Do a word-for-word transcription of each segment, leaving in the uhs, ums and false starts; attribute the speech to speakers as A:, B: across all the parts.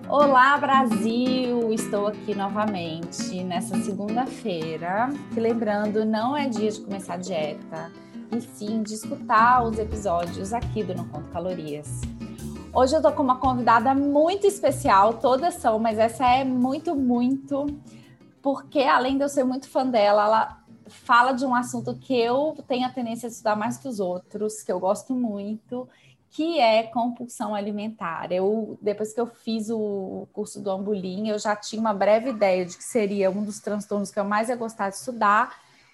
A: Olá, Brasil! Estou aqui novamente nessa segunda-feira, que lembrando, não é dia de começar a dieta, e sim de escutar os episódios aqui do Não Conto Calorias. Hoje eu tô com uma convidada muito especial, todas são, mas essa é muito, muito, porque além de eu ser muito fã dela, ela fala de um assunto que eu tenho a tendência a estudar mais que os outros, que eu gosto muito, que é compulsão alimentar. Eu, depois que eu fiz o curso do Ambulim, eu já tinha uma breve ideia de que seria um dos transtornos que eu mais ia gostar de estudar,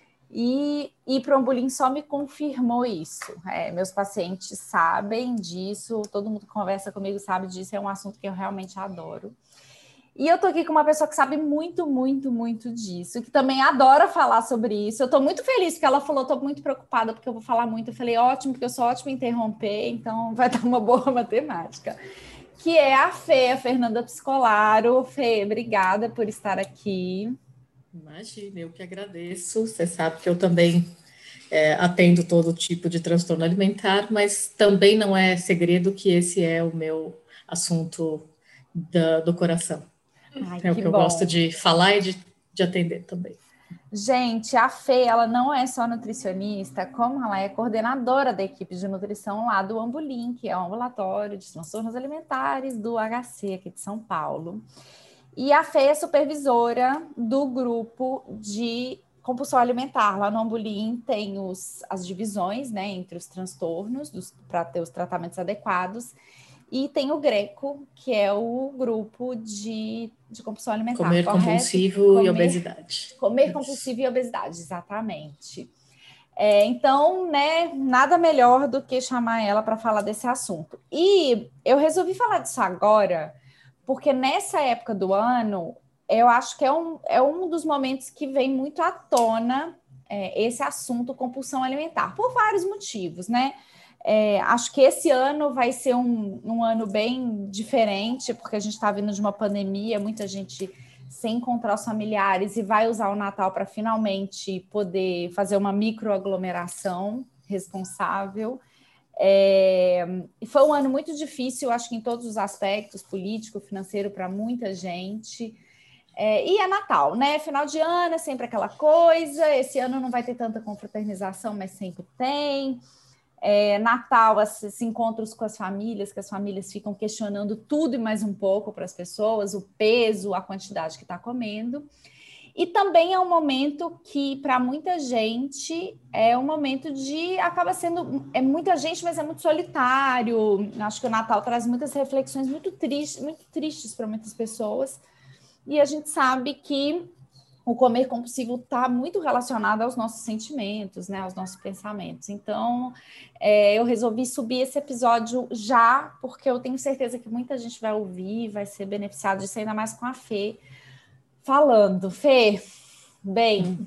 A: e ir para o Ambulim só me confirmou isso. É, meus pacientes sabem disso, todo mundo que conversa comigo sabe disso, é um assunto que eu realmente adoro. E eu tô aqui com uma pessoa que sabe muito, muito, muito disso, que também adora falar sobre isso. Eu tô muito feliz, porque ela falou, tô muito preocupada, porque eu vou falar muito. Eu falei, ótimo, porque eu sou ótima em interromper, então vai dar uma boa matemática. Que é a Fê, a Fernanda Pscolaro. Fê, obrigada por estar aqui.
B: Imagina, eu que agradeço. Você sabe que eu também é, atendo todo tipo de transtorno alimentar, mas também não é segredo que esse é o meu assunto da, do coração.
A: Ai,
B: É o
A: que
B: que eu gosto
A: bom.
B: de falar e de, de atender também.
A: Gente, a Fê, ela não é só nutricionista, como ela é coordenadora da equipe de nutrição lá do Ambulim, que é um ambulatório de transtornos alimentares do H C aqui de São Paulo. E a Fê é supervisora do grupo de compulsão alimentar. Lá no Ambulim tem os, as divisões, né, entre os transtornos, para ter os tratamentos adequados. E tem o Greco, que é o grupo de, de compulsão alimentar,
B: Comer
A: correto?
B: compulsivo e
A: Comer,
B: obesidade.
A: comer
B: Isso.
A: compulsivo e obesidade, exatamente. É, então, né, nada melhor do que chamar ela para falar desse assunto. E eu resolvi falar disso agora, porque nessa época do ano, eu acho que é um, é um dos momentos que vem muito à tona é, esse assunto compulsão alimentar, por vários motivos, né? É, acho que esse ano vai ser um, um ano bem diferente, porque a gente está vindo de uma pandemia, muita gente sem encontrar os familiares e vai usar o Natal para finalmente poder fazer uma microaglomeração responsável. É, foi um ano muito difícil, acho que em todos os aspectos, político, financeiro, para muita gente. É, e é Natal, né? Final de ano é sempre aquela coisa. Esse ano não vai ter tanta confraternização, mas sempre tem. É, Natal, esses encontros com as famílias, que as famílias ficam questionando tudo e mais um pouco para as pessoas, o peso, a quantidade que está comendo. E também é um momento que, para muita gente, é um momento de... Acaba sendo... É muita gente, mas é muito solitário. Acho que o Natal traz muitas reflexões muito tristes, muito tristes para muitas pessoas. E a gente sabe que o comer compulsivo está muito relacionado aos nossos sentimentos, né, aos nossos pensamentos. Então, é, eu resolvi subir esse episódio já, porque eu tenho certeza que muita gente vai ouvir, vai ser beneficiado disso, ainda mais com a Fê falando. Fê, bem...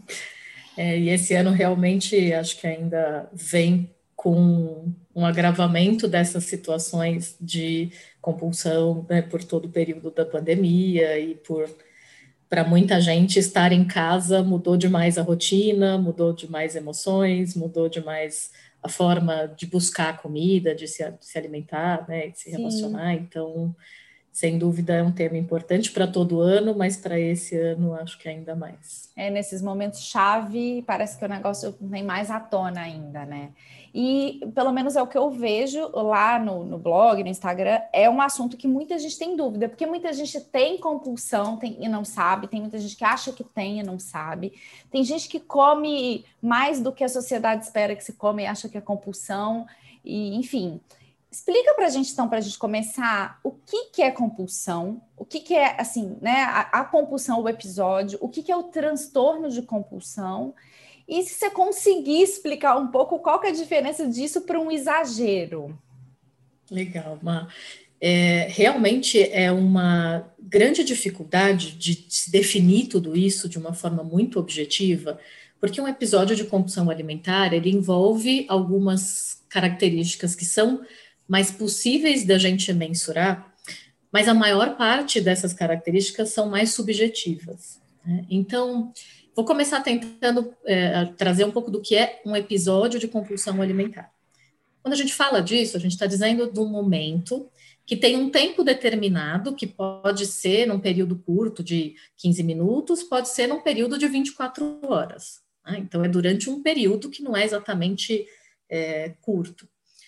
B: É, e esse ano realmente acho que ainda vem com um agravamento dessas situações de compulsão, né, por todo o período da pandemia e por... Para muita gente, estar em casa mudou demais a rotina, mudou demais emoções, mudou demais a forma de buscar comida, de se, de se alimentar, né, de se
A: Sim.
B: relacionar. Então, sem dúvida, é um tema importante para todo ano, mas para esse ano, acho que ainda mais.
A: É, nesses momentos chave, parece que o negócio vem mais à tona ainda, né? E pelo menos é o que eu vejo lá no, no blog, no Instagram, é um assunto que muita gente tem dúvida, porque muita gente tem compulsão tem, e não sabe, tem muita gente que acha que tem e não sabe, tem gente que come mais do que a sociedade espera que se come e acha que é compulsão, e enfim... Explica para a gente, então, para a gente começar, o que, que é compulsão, o que, que é, assim, né, a, a compulsão, o episódio, o que, que é o transtorno de compulsão, e se você conseguir explicar um pouco qual que é a diferença disso para um exagero.
B: Legal, Ma. É, realmente é uma grande dificuldade de se definir tudo isso de uma forma muito objetiva, porque um episódio de compulsão alimentar, ele envolve algumas características que são mais possíveis da gente mensurar, mas a maior parte dessas características são mais subjetivas, né? Então, vou começar tentando é, trazer um pouco do que é um episódio de compulsão alimentar. Quando a gente fala disso, a gente está dizendo do momento que tem um tempo determinado, que pode ser num período curto de quinze minutos, pode ser num período de vinte e quatro horas. Né? Então, é durante um período que não é exatamente é, curto,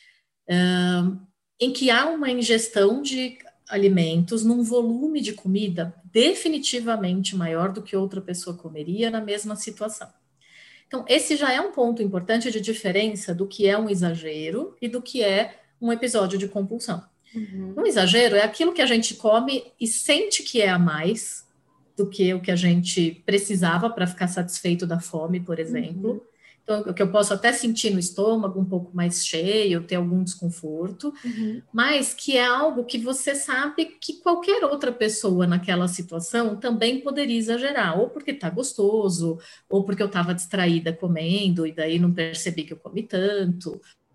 B: uh, em que há uma ingestão de alimentos num volume de comida definitivamente maior do que outra pessoa comeria na mesma situação. Então, esse já é um ponto importante de diferença do que é um exagero e do que é um episódio de compulsão. Uhum. Um exagero é aquilo que a gente come e sente que é a mais do que o que a gente precisava para ficar satisfeito da fome, por exemplo. Uhum. Então, o que eu posso até sentir no estômago um pouco mais cheio, ter algum desconforto, uhum. mas que é algo que você sabe que qualquer outra pessoa naquela situação também poderia exagerar, ou porque está gostoso, ou porque eu estava distraída comendo e daí não percebi que eu comi tanto.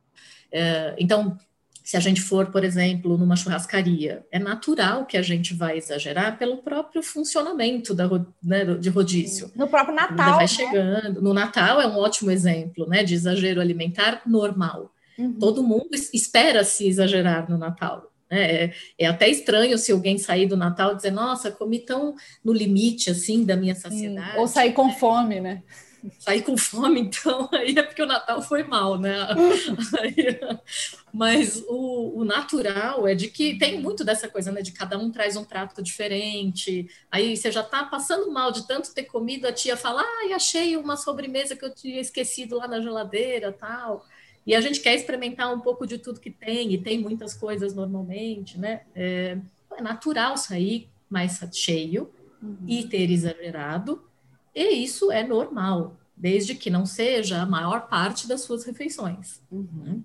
B: É, então, se a gente for, por exemplo, numa churrascaria, é natural que a gente vai exagerar pelo próprio funcionamento da, né, de rodízio.
A: No próprio Natal,
B: vai
A: né?
B: chegando. No Natal é um ótimo exemplo, né, de exagero alimentar normal. Uhum. Todo mundo espera se exagerar no Natal. Né? É, é até estranho se alguém sair do Natal e dizer, nossa, comi tão no limite, assim, da minha saciedade.
A: Sim. Ou sair com né? fome, né?
B: Sair com fome, então, aí é porque o Natal foi mal, né? Aí, mas o, o natural é de que tem muito dessa coisa, né? De cada um traz um prato diferente. Aí você já tá passando mal de tanto ter comido, a tia fala, ah, achei uma sobremesa que eu tinha esquecido lá na geladeira, tal. E a gente quer experimentar um pouco de tudo que tem, e tem muitas coisas normalmente, né? É, é natural sair mais cheio uhum. e ter exagerado, e isso é normal, desde que não seja a maior parte das suas refeições. Uhum. Né?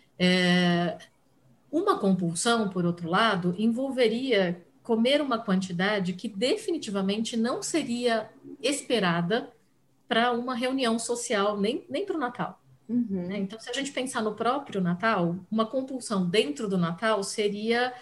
B: É, uma compulsão, por outro lado, envolveria comer uma quantidade que definitivamente não seria esperada para uma reunião social, nem, nem para o Natal. Uhum. Né? Então, se a gente pensar no próprio Natal, uma compulsão dentro do Natal seria...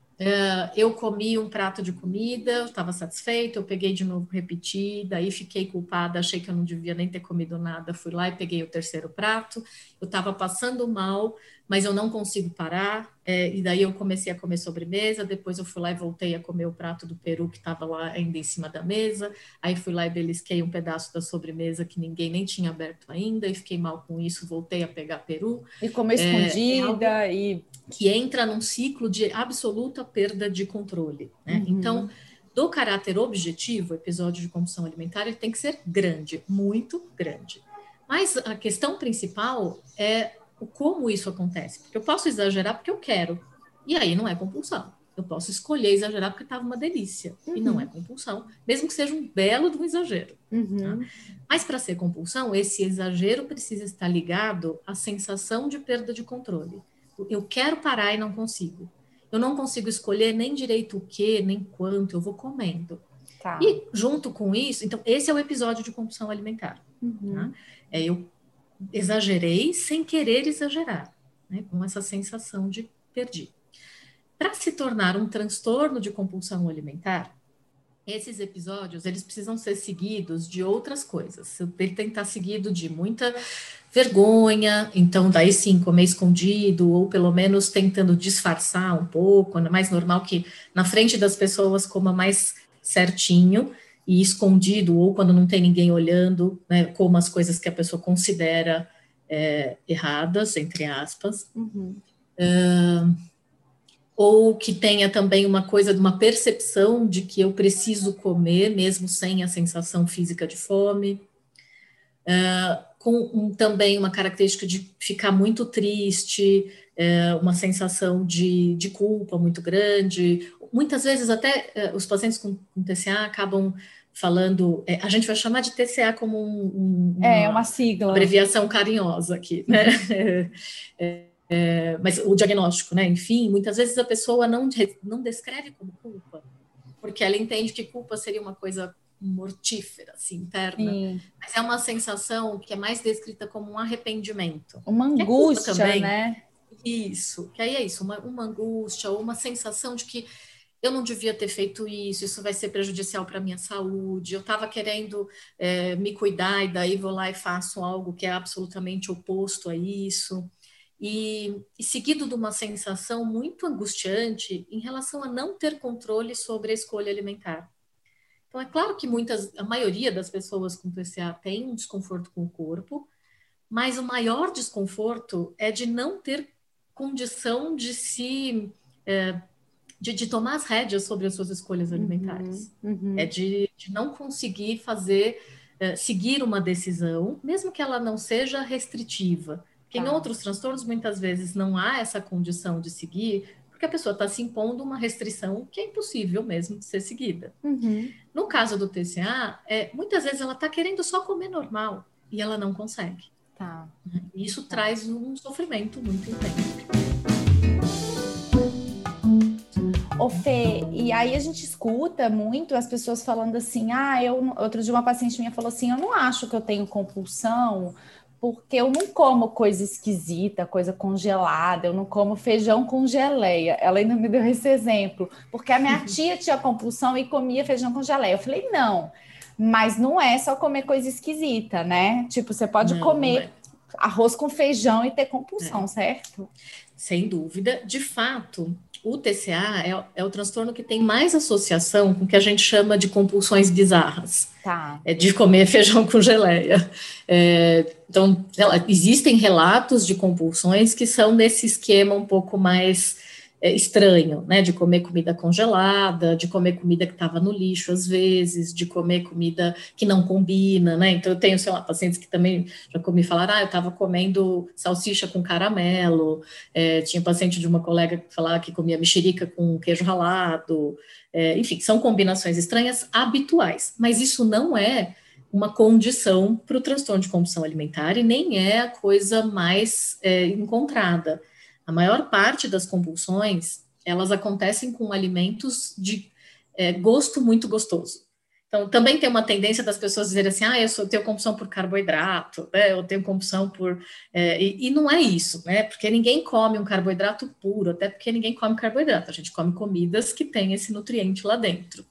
B: Uh, eu comi um prato de comida, estava satisfeito, eu peguei de novo, repeti, daí fiquei culpada, achei que eu não devia nem ter comido nada, fui lá e peguei o terceiro prato, eu estava passando mal, mas eu não consigo parar, é, e daí eu comecei a comer sobremesa, depois eu fui lá e voltei a comer o prato do peru que estava lá ainda em cima da mesa, aí fui lá e belisquei um pedaço da sobremesa que ninguém nem tinha aberto ainda, e fiquei mal com isso, voltei a pegar peru.
A: E comer escondida, é, é e...
B: que entra num ciclo de absoluta perda de controle. Né? Uhum. Então, do caráter objetivo, o episódio de compulsão alimentar ele tem que ser grande, muito grande. Mas a questão principal é o como isso acontece. Porque eu posso exagerar porque eu quero, e aí não é compulsão. Eu posso escolher exagerar porque estava uma delícia, uhum. e não é compulsão, mesmo que seja um belo de um exagero. Uhum. Tá? Mas para ser compulsão, esse exagero precisa estar ligado à sensação de perda de controle. Eu quero parar e não consigo. Eu não consigo escolher nem direito o que, nem quanto, eu vou comendo. Tá. E junto com isso, então esse é o episódio de compulsão alimentar. Uhum. Tá? É, eu exagerei sem querer exagerar, né? Com essa sensação de perdi. Para se tornar um transtorno de compulsão alimentar, esses episódios, eles precisam ser seguidos de outras coisas. Ele tem que estar seguido de muita vergonha, então daí sim, comer escondido, ou pelo menos tentando disfarçar um pouco, é mais normal que na frente das pessoas coma mais certinho e escondido, ou quando não tem ninguém olhando, né, coma as coisas que a pessoa considera é, erradas, entre aspas. Uhum. Uh, ou que tenha também uma coisa de uma percepção de que eu preciso comer, mesmo sem a sensação física de fome, uh, com um, também uma característica de ficar muito triste, uh, uma sensação de, de culpa muito grande, muitas vezes até uh, os pacientes com, com T C A acabam falando, é, a gente vai chamar de T C A como um, um, uma,
A: é, uma sigla,
B: abreviação carinhosa aqui, né? é, É, mas o diagnóstico, né? Enfim, muitas vezes a pessoa não, não descreve como culpa, porque ela entende que culpa seria uma coisa mortífera, assim, interna. Sim. Mas é uma sensação que é mais descrita como um arrependimento.
A: Uma angústia, também, né?
B: Isso, que aí é isso, uma, uma angústia ou uma sensação de que eu não devia ter feito isso, isso vai ser prejudicial para a minha saúde, eu estava querendo é, me cuidar e daí vou lá e faço algo que é absolutamente oposto a isso. e, e seguido de uma sensação muito angustiante em relação a não ter controle sobre a escolha alimentar. Então, é claro que muitas, a maioria das pessoas com T C A tem um desconforto com o corpo, mas o maior desconforto é de não ter condição de se é, de, de tomar as rédeas sobre as suas escolhas alimentares.
A: Uhum, uhum.
B: É de, de não conseguir fazer, é, seguir uma decisão, mesmo que ela não seja restritiva. Porque tá. Em outros transtornos, muitas vezes, não há essa condição de seguir, porque a pessoa está se impondo uma restrição que é impossível mesmo de ser seguida.
A: Uhum.
B: No caso do T C A, é, muitas vezes ela está querendo só comer normal e ela não consegue.
A: Tá.
B: E isso tá. traz um sofrimento muito intenso.
A: Ô Fê, e aí a gente escuta muito as pessoas falando assim, ah, eu, outro dia uma paciente minha falou assim, eu não acho que eu tenho compulsão, porque eu não como coisa esquisita, coisa congelada, eu não como feijão com geleia. Ela ainda me deu esse exemplo, porque a minha tia tinha compulsão e comia feijão com geleia. Eu falei, não, mas não é só comer coisa esquisita, né? Tipo, você pode não, comer não é. arroz com feijão e ter compulsão, é. certo?
B: Sem dúvida. De fato, o T C A é, é o transtorno que tem mais associação com o que a gente chama de compulsões bizarras.
A: Tá.
B: É de comer feijão com geleia. É, então, existem relatos de compulsões que são nesse esquema um pouco mais é, estranho, né? De comer comida congelada, de comer comida que estava no lixo às vezes, de comer comida que não combina, né? Então, eu tenho, sei lá, pacientes que também já comi falar, ah, eu estava comendo salsicha com caramelo, é, tinha paciente de uma colega que falava que comia mexerica com queijo ralado, é, enfim, são combinações estranhas habituais, mas isso não é uma condição para o transtorno de compulsão alimentar e nem é a coisa mais é, encontrada. A maior parte das compulsões, elas acontecem com alimentos de é, gosto muito gostoso. Então, também tem uma tendência das pessoas dizerem assim, ah, eu, sou, eu tenho compulsão por carboidrato, né? Eu tenho compulsão por... É, e, e não é isso, né? Porque ninguém come um carboidrato puro, até porque ninguém come carboidrato, a gente come comidas que têm esse nutriente lá dentro.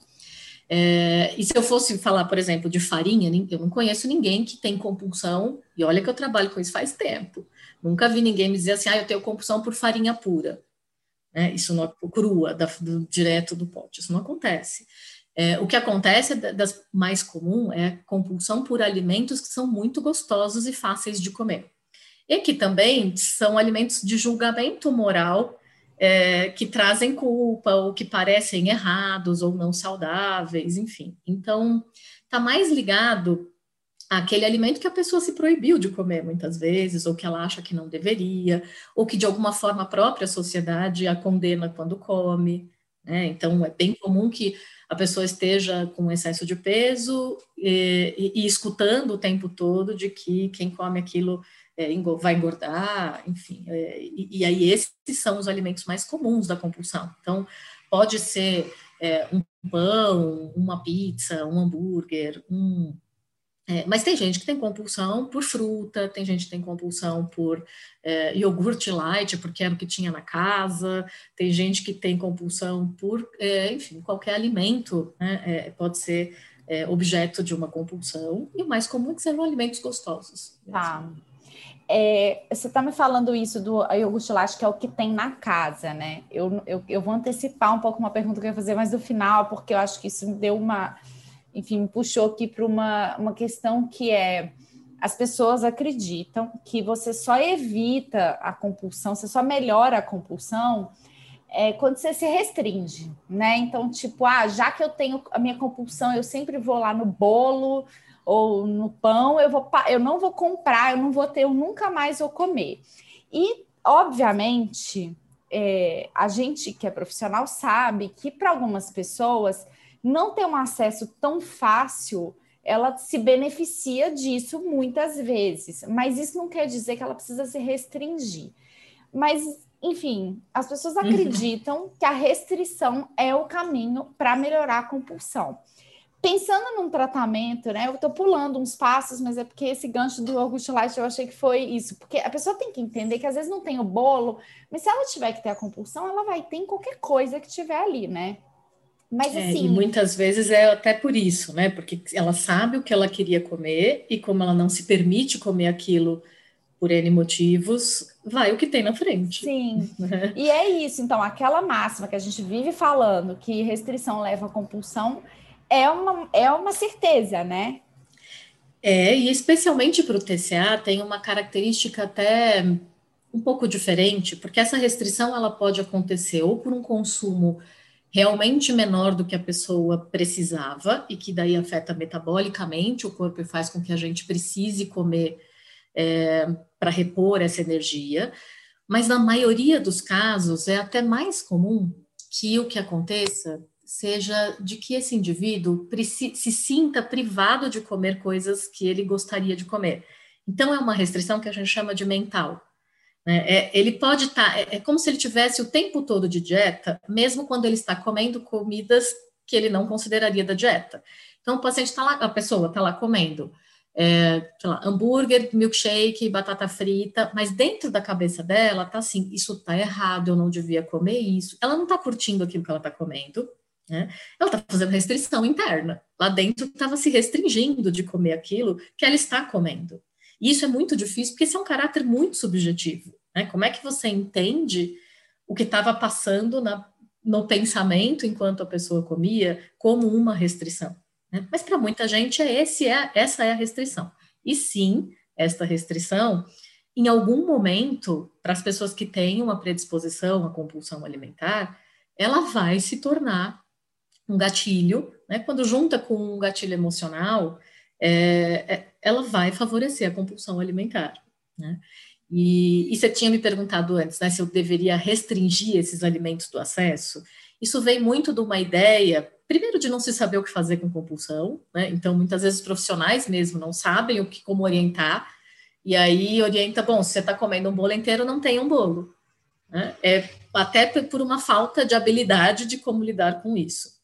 B: É, e se eu fosse falar, por exemplo, de farinha, eu não conheço ninguém que tem compulsão, e olha que eu trabalho com isso faz tempo, nunca vi ninguém me dizer assim, ah, eu tenho compulsão por farinha pura, né? Isso não é crua, da, do, direto do pote, isso não acontece. É, o que acontece, das mais comum, é compulsão por alimentos que são muito gostosos e fáceis de comer. E que também são alimentos de julgamento moral, é, que trazem culpa, ou que parecem errados, ou não saudáveis, enfim. Então, está mais ligado àquele alimento que a pessoa se proibiu de comer muitas vezes, ou que ela acha que não deveria, ou que de alguma forma a própria sociedade a condena quando come, né? Então, é bem comum que a pessoa esteja com excesso de peso e, e, e escutando o tempo todo de que quem come aquilo é, vai engordar, enfim. É, e, e aí esses são os alimentos mais comuns da compulsão. Então, pode ser é, um pão, uma pizza, um hambúrguer, um... É, mas tem gente que tem compulsão por fruta, tem gente que tem compulsão por é, iogurte light, porque era o que tinha na casa, tem gente que tem compulsão por, é, enfim, qualquer alimento, né, é, pode ser é, objeto de uma compulsão, e o mais comum é que sejam alimentos gostosos.
A: Tá. É, você está me falando isso do iogurte light, que é o que tem na casa, né? Eu, eu, eu vou antecipar um pouco uma pergunta que eu ia fazer mais no final, porque eu acho que isso me deu uma... Enfim, me puxou aqui para uma, uma questão que é, as pessoas acreditam que você só evita a compulsão, você só melhora a compulsão é, quando você se restringe, né? Então, tipo, ah, já que eu tenho a minha compulsão, eu sempre vou lá no bolo ou no pão, eu, vou, eu não vou comprar, eu não vou ter, eu nunca mais vou comer. E, obviamente, é, a gente que é profissional sabe que para algumas pessoas... não ter um acesso tão fácil, ela se beneficia disso muitas vezes, mas isso não quer dizer que ela precisa se restringir. Mas, enfim, as pessoas acreditam que a restrição é o caminho para melhorar a compulsão. Pensando num tratamento, né, eu estou pulando uns passos, mas é porque esse gancho do iogurte light eu achei que foi isso, porque a pessoa tem que entender que às vezes não tem o bolo, mas se ela tiver que ter a compulsão, ela vai ter em qualquer coisa que tiver ali, né? Mas,
B: é,
A: assim,
B: e muitas vezes é até por isso, né? Porque ela sabe o que ela queria comer e como ela não se permite comer aquilo por N motivos, vai o que tem na frente.
A: Sim, e é isso. Então, aquela máxima que a gente vive falando, que restrição leva à compulsão, é uma, é uma certeza, né?
B: É, e especialmente para o T C A tem uma característica até um pouco diferente, porque essa restrição ela pode acontecer ou por um consumo realmente menor do que a pessoa precisava, e que daí afeta metabolicamente o corpo e faz com que a gente precise comer é, para repor essa energia, mas na maioria dos casos é até mais comum que o que aconteça seja de que esse indivíduo se sinta privado de comer coisas que ele gostaria de comer. Então, é uma restrição que a gente chama de mental. Né? É, ele pode estar, tá, é, é como se ele tivesse o tempo todo de dieta, mesmo quando ele está comendo comidas que ele não consideraria da dieta. Então, o paciente está lá, a pessoa está lá comendo é, sei lá, hambúrguer, milkshake, batata frita, mas dentro da cabeça dela tá assim, isso tá errado, eu não devia comer isso. Ela não tá curtindo aquilo que ela tá comendo, né? Ela tá fazendo restrição interna. Lá dentro estava se restringindo de comer aquilo que ela está comendo. E isso é muito difícil, porque esse é um caráter muito subjetivo, né? Como é que você entende o que estava passando na, no pensamento enquanto a pessoa comia como uma restrição? Né? Mas para muita gente é esse é, essa é a restrição. E sim, esta restrição, em algum momento, para as pessoas que têm uma predisposição à compulsão alimentar, ela vai se tornar um gatilho, né? Quando junta com um gatilho emocional, é, é, ela vai favorecer a compulsão alimentar. Né? E, e você tinha me perguntado antes, né, se eu deveria restringir esses alimentos do acesso. Isso vem muito de uma ideia, primeiro, de não se saber o que fazer com compulsão, né? Então, muitas vezes, os profissionais mesmo não sabem o que, como orientar, e aí orienta, bom, se você está comendo um bolo inteiro, não tem um bolo. Né? É até por uma falta de habilidade de como lidar com isso.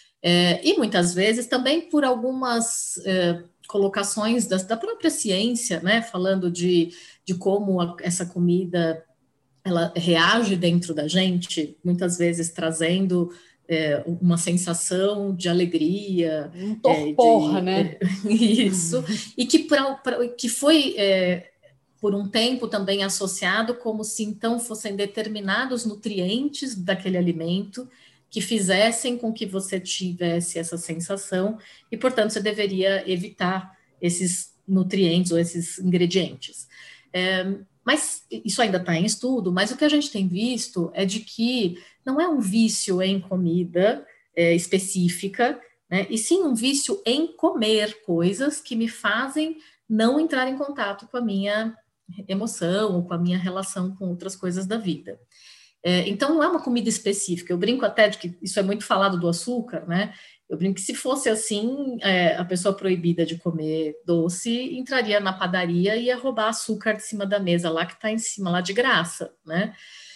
B: É, e muitas vezes também por algumas é, colocações da, da própria ciência, né? Falando de, de como a, essa comida ela reage dentro da gente, muitas vezes trazendo é, uma sensação de alegria,
A: Um
B: é,
A: torpor,
B: de,
A: né?
B: é, isso, e que, pra, pra, que foi é, por um tempo também associado como se então fossem determinados nutrientes daquele alimento que fizessem com que você tivesse essa sensação, e portanto você deveria evitar esses nutrientes ou esses ingredientes. É, mas isso ainda está em estudo, mas o que a gente tem visto é de que não é um vício em comida é, específica, né, e sim um vício em comer coisas que me fazem não entrar em contato com a minha emoção ou com a minha relação com outras coisas da vida. É, então não é uma comida específica. Eu brinco até de que isso é muito falado do açúcar, né? Eu brinco que se fosse assim, é, a pessoa proibida de comer doce entraria na padaria e ia roubar açúcar de cima da mesa lá que está em cima, lá de graça, né?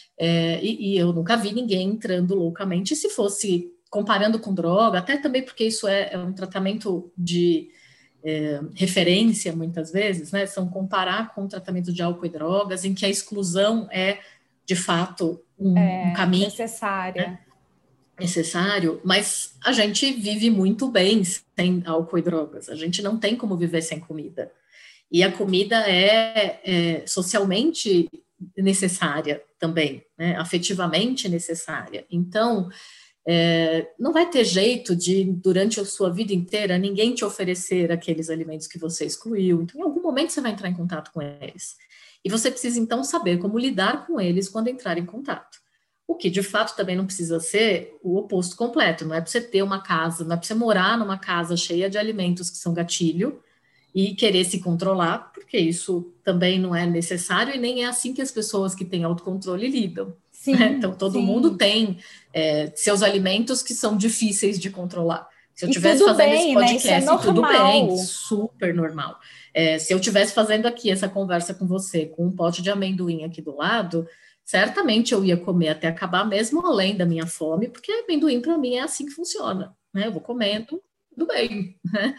B: É, e, e eu nunca vi ninguém entrando loucamente. E se fosse comparando com droga, até também porque isso é, é um tratamento de é, referência, muitas vezes, né? São comparar com o tratamento de álcool e drogas, em que a exclusão é, de fato, um, um
A: É
B: caminho,
A: necessária.
B: né? Necessário, mas a gente vive muito bem sem álcool e drogas. A gente não tem como viver sem comida. E a comida é, é socialmente necessária também, né? Afetivamente necessária. Então, é, não vai ter jeito de, durante a sua vida inteira, ninguém te oferecer aqueles alimentos que você excluiu. Então, em algum momento, você vai entrar em contato com eles. E você precisa, então, saber como lidar com eles quando entrar em contato. O que, de fato, também não precisa ser o oposto completo. Não é para você ter uma casa, não é para você morar numa casa cheia de alimentos que são gatilho e querer se controlar, porque isso também não é necessário e nem é assim que as pessoas que têm autocontrole lidam. Né?
A: Sim,
B: Então, todo mundo
A: sim.
B: tem é, seus alimentos que são difíceis de controlar. Se eu
A: E
B: estivesse
A: tudo
B: fazendo esse
A: bem, né? Isso é
B: podcast, tudo bem,
A: normal.
B: super normal. É, se eu estivesse fazendo aqui essa conversa com você, com um pote de amendoim aqui do lado, certamente eu ia comer até acabar, mesmo além da minha fome, porque amendoim para mim é assim que funciona. Né? Eu vou comendo, tudo bem. Né?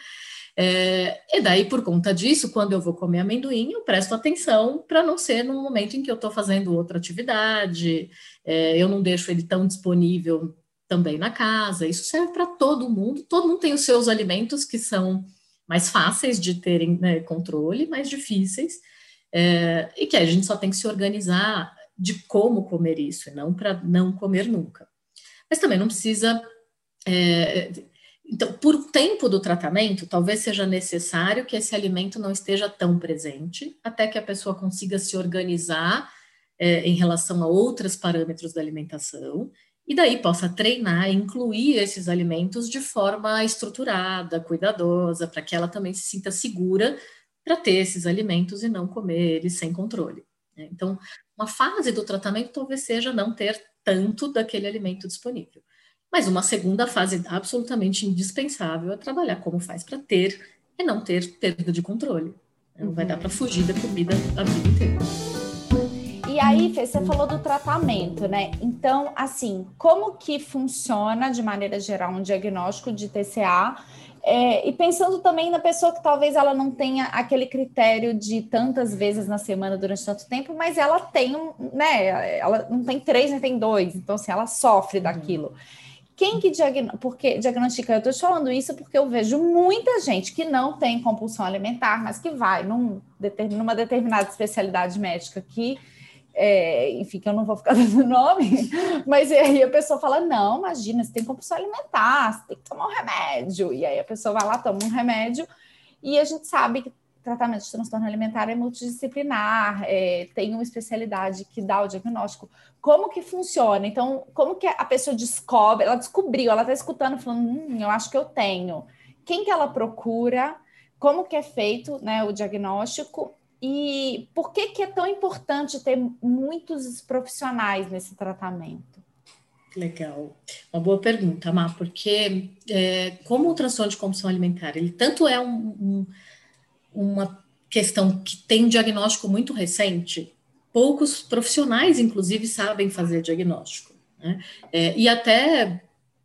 B: É, e daí, por conta disso, quando eu vou comer amendoim, eu presto atenção para não ser no momento em que eu estou fazendo outra atividade, é, eu não deixo ele tão disponível também na casa. Isso serve para todo mundo. Todo mundo tem os seus alimentos que são mais fáceis de terem, né, controle, mais difíceis. é, e que a gente só tem que se organizar de como comer isso, e não para não comer nunca. Mas também não precisa... É, então, por tempo do tratamento, talvez seja necessário que esse alimento não esteja tão presente, até que a pessoa consiga se organizar é, em relação a outros parâmetros da alimentação, e daí possa treinar e incluir esses alimentos de forma estruturada, cuidadosa, para que ela também se sinta segura para ter esses alimentos e não comer eles sem controle. Né? Então, uma fase do tratamento talvez seja não ter tanto daquele alimento disponível. Mas uma segunda fase absolutamente indispensável é trabalhar como faz para ter e não ter perda de controle. Não uhum. vai dar para fugir da comida a vida inteira.
A: E aí, Fê, você falou do tratamento, né? Então, assim, como que funciona, de maneira geral, um diagnóstico de T C A? É, e pensando também na pessoa que talvez ela não tenha aquele critério de tantas vezes na semana durante tanto tempo, mas ela tem, né? Ela não tem três, nem tem dois. Então, assim, ela sofre uhum. daquilo. Quem que diagn... porque diagnostica? Eu estou te falando isso porque eu vejo muita gente que não tem compulsão alimentar, mas que vai num, numa determinada especialidade médica que, é, enfim, que eu não vou ficar dando nome, mas aí a pessoa fala, não, imagina, você tem compulsão alimentar, você tem que tomar um remédio. E aí a pessoa vai lá, toma um remédio, e a gente sabe que tratamento de transtorno alimentar é multidisciplinar, é, tem uma especialidade que dá o diagnóstico. Como que funciona? Então, como que a pessoa descobre? Ela descobriu, ela está escutando, falando, hum, eu acho que eu tenho. Quem que ela procura? Como que é feito, né, o diagnóstico? E por que que é tão importante ter muitos profissionais nesse tratamento?
B: Legal. Uma boa pergunta, Má, porque é, como o transtorno de compulsão alimentar, ele tanto é um... um uma questão que tem um diagnóstico muito recente, poucos profissionais, inclusive, sabem fazer diagnóstico. Né? É, e até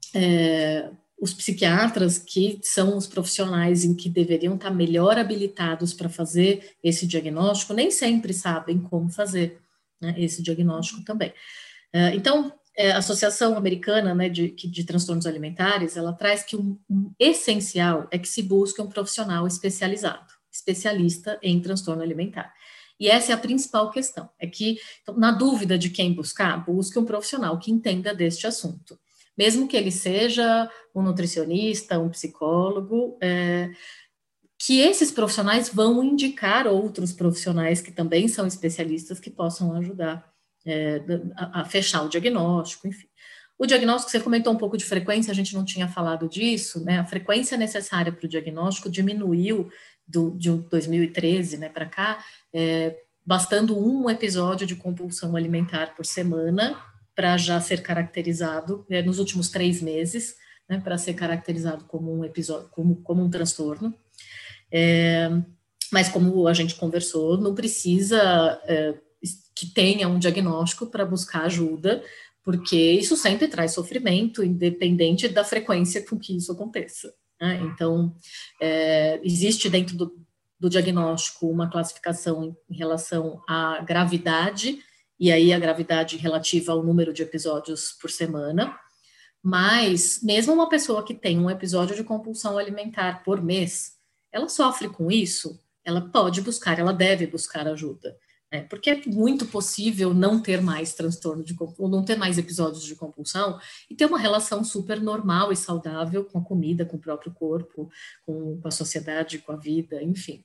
B: é, os psiquiatras, que são os profissionais em que deveriam estar melhor habilitados para fazer esse diagnóstico, nem sempre sabem como fazer, né, esse diagnóstico também. É, então, é, a Associação Americana, né, de, de Transtornos Alimentares, ela traz que um, um essencial é que se busque um profissional especializado, especialista em transtorno alimentar. E essa é a principal questão, é que, então, na dúvida de quem buscar, busque um profissional que entenda deste assunto. Mesmo que ele seja um nutricionista, um psicólogo, é, que esses profissionais vão indicar outros profissionais que também são especialistas que possam ajudar é, a, a fechar o diagnóstico, enfim. O diagnóstico, você comentou um pouco de frequência, a gente não tinha falado disso, né? A frequência necessária para o diagnóstico diminuiu do, de dois mil e treze, né, para cá, é, bastando um episódio de compulsão alimentar por semana para já ser caracterizado, é, nos últimos três meses, né, para ser caracterizado como um episódio, como, como um transtorno. É, mas como a gente conversou, não precisa é, que tenha um diagnóstico para buscar ajuda, porque isso sempre traz sofrimento, independente da frequência com que isso aconteça. Né? Então, é, existe dentro do, do diagnóstico uma classificação em, em relação à gravidade, e aí a gravidade relativa ao número de episódios por semana, mas mesmo uma pessoa que tem um episódio de compulsão alimentar por mês, ela sofre com isso, ela pode buscar, ela deve buscar ajuda. É, porque é muito possível não ter mais transtorno de ou não ter mais episódios de compulsão e ter uma relação super normal e saudável com a comida, com o próprio corpo, com, com a sociedade, com a vida, enfim.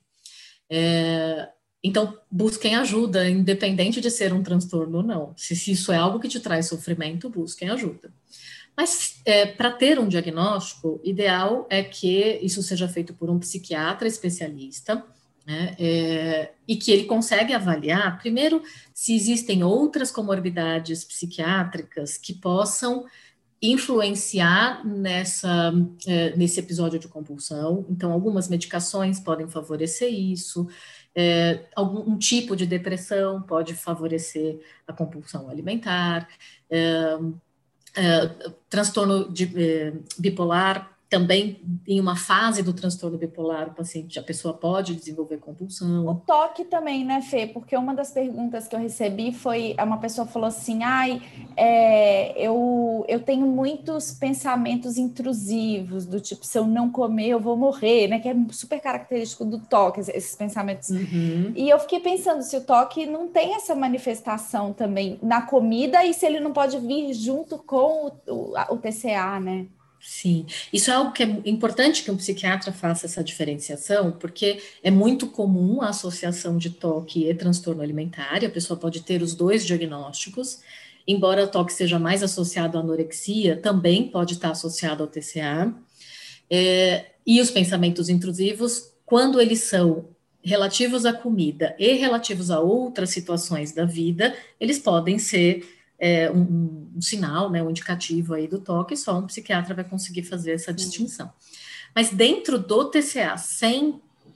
B: É, então, busquem ajuda, independente de ser um transtorno ou não. Se, se isso é algo que te traz sofrimento, busquem ajuda. Mas, é, para ter um diagnóstico, ideal é que isso seja feito por um psiquiatra especialista, né, é, e que ele consegue avaliar, primeiro, se existem outras comorbidades psiquiátricas que possam influenciar nessa, é, nesse episódio de compulsão. Então, algumas medicações podem favorecer isso, é, algum um tipo de depressão pode favorecer a compulsão alimentar, é, é, transtorno de, é, bipolar também em uma fase do transtorno bipolar, o paciente, a pessoa pode desenvolver compulsão.
A: O toque também, né, Fê? Porque uma das perguntas que eu recebi foi, uma pessoa falou assim, ai, é, eu, eu tenho muitos pensamentos intrusivos, do tipo, se eu não comer, eu vou morrer, né? Que é super característico do toque, esses pensamentos.
B: Uhum.
A: E eu fiquei pensando se o toque não tem essa manifestação também na comida e se ele não pode vir junto com o, o, o T C A, né?
B: Sim, isso é algo que é importante que um psiquiatra faça essa diferenciação, porque é muito comum a associação de toque e transtorno alimentar, e a pessoa pode ter os dois diagnósticos, embora o toque seja mais associado à anorexia, também pode estar associado ao T C A, é, e os pensamentos intrusivos, quando eles são relativos à comida e relativos a outras situações da vida, eles podem ser É, um, um sinal, né, um indicativo aí do toque, só um psiquiatra vai conseguir fazer essa distinção. Mas dentro do T C A, sem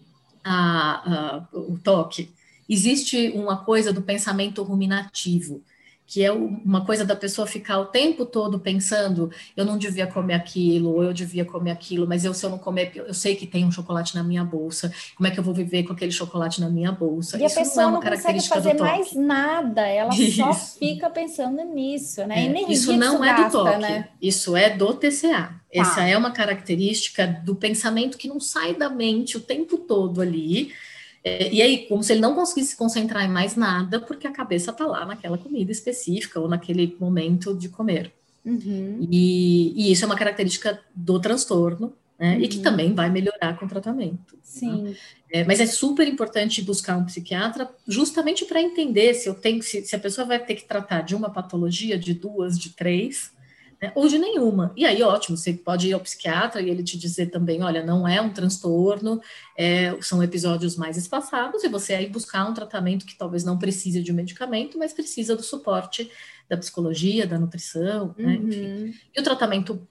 B: a, a, o toque, existe uma coisa do pensamento ruminativo, que é uma coisa da pessoa ficar o tempo todo pensando, eu não devia comer aquilo, ou eu devia comer aquilo, mas eu, se eu não comer, eu sei que tem um chocolate na minha bolsa, como é que eu vou viver com aquele chocolate na minha bolsa?
A: E a
B: Isso
A: pessoa
B: não é uma
A: não consegue
B: característica
A: fazer
B: do
A: mais
B: toque.
A: nada, ela só
B: Isso.
A: fica pensando nisso, né?
B: É,
A: Energia
B: isso
A: que isso
B: não é do
A: gasta,
B: toque,
A: né?
B: isso é do T C A. Essa
A: Tá.
B: é uma característica do pensamento que não sai da mente o tempo todo ali. É, e aí, como se ele não conseguisse se concentrar em mais nada, porque a cabeça está lá naquela comida específica ou naquele momento de comer.
A: Uhum.
B: E, e isso é uma característica do transtorno, né?
A: Uhum.
B: E que também vai melhorar com o tratamento.
A: Sim.
B: Tá? É, mas é super importante buscar um psiquiatra justamente para entender se eu tenho, se, se a pessoa vai ter que tratar de uma patologia, de duas, de três, né, ou de nenhuma. E aí, ótimo, você pode ir ao psiquiatra e ele te dizer também, olha, não é um transtorno, é, são episódios mais espaçados, e você aí buscar um tratamento que talvez não precise de um medicamento, mas precisa do suporte da psicologia, da nutrição,
A: uhum.
B: né, enfim. E o tratamento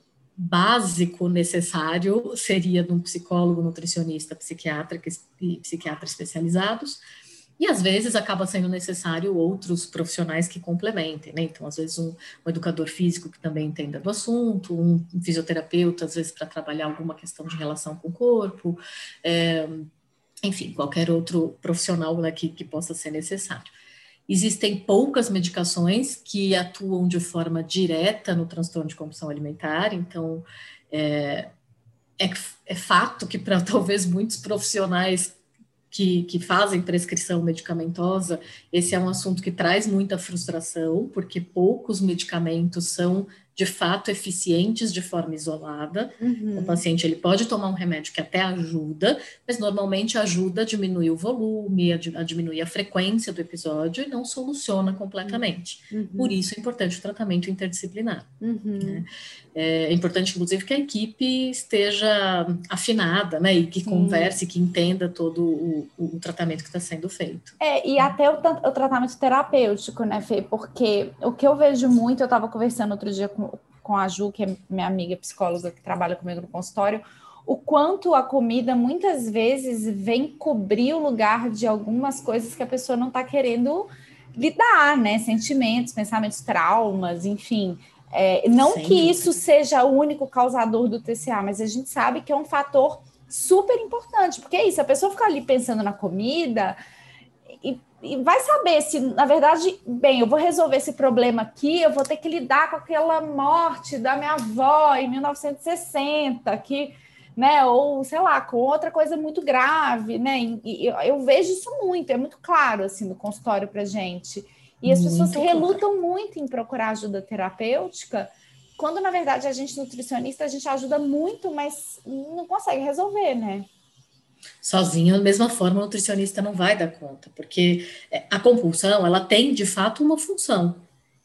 B: básico necessário seria de um psicólogo, nutricionista, psiquiatra e psiquiatra especializados, e às vezes acaba sendo necessário outros profissionais que complementem, né? Então, às vezes, um, um educador físico que também entenda do assunto, um, um fisioterapeuta, às vezes, para trabalhar alguma questão de relação com o corpo, é, enfim, qualquer outro profissional, né, que, que possa ser necessário. Existem poucas medicações que atuam de forma direta no transtorno de compulsão alimentar, então é, é, é fato que para talvez muitos profissionais que, que fazem prescrição medicamentosa, esse é um assunto que traz muita frustração, porque poucos medicamentos são de fato eficientes de forma isolada.
A: Uhum.
B: O paciente ele pode tomar um remédio que até ajuda, mas normalmente ajuda a diminuir o volume, a, a diminuir a frequência do episódio e não soluciona completamente.
A: Uhum.
B: Por isso é importante o tratamento interdisciplinar.
A: Uhum.
B: Né? É importante, inclusive, que a equipe esteja afinada, né, e que Sim. converse, que entenda todo o, o tratamento que está sendo feito.
A: É, e até o, o tratamento terapêutico, né, Fê? Porque o que eu vejo muito, eu estava conversando outro dia com, com a Ju, que é minha amiga psicóloga que trabalha comigo no consultório, o quanto a comida muitas vezes vem cobrir o lugar de algumas coisas que a pessoa não está querendo lidar, né? Sentimentos, pensamentos, traumas, enfim. É, não Sem que dúvida. Isso seja o único causador do T C A, mas a gente sabe que é um fator super importante, porque é isso, a pessoa fica ali pensando na comida e, e vai saber se, na verdade, bem, eu vou resolver esse problema aqui, eu vou ter que lidar com aquela morte da minha avó em mil novecentos e sessenta, que, né, ou, sei lá, com outra coisa muito grave, né, e, e eu, eu vejo isso muito, é muito claro, assim, no consultório pra gente. E as pessoas muito relutam claro. muito em procurar ajuda terapêutica, quando, na verdade, a gente nutricionista, a gente ajuda muito, mas não consegue resolver, né?
B: Sozinho, da mesma forma, o nutricionista não vai dar conta, porque a compulsão, ela tem, de fato, uma função.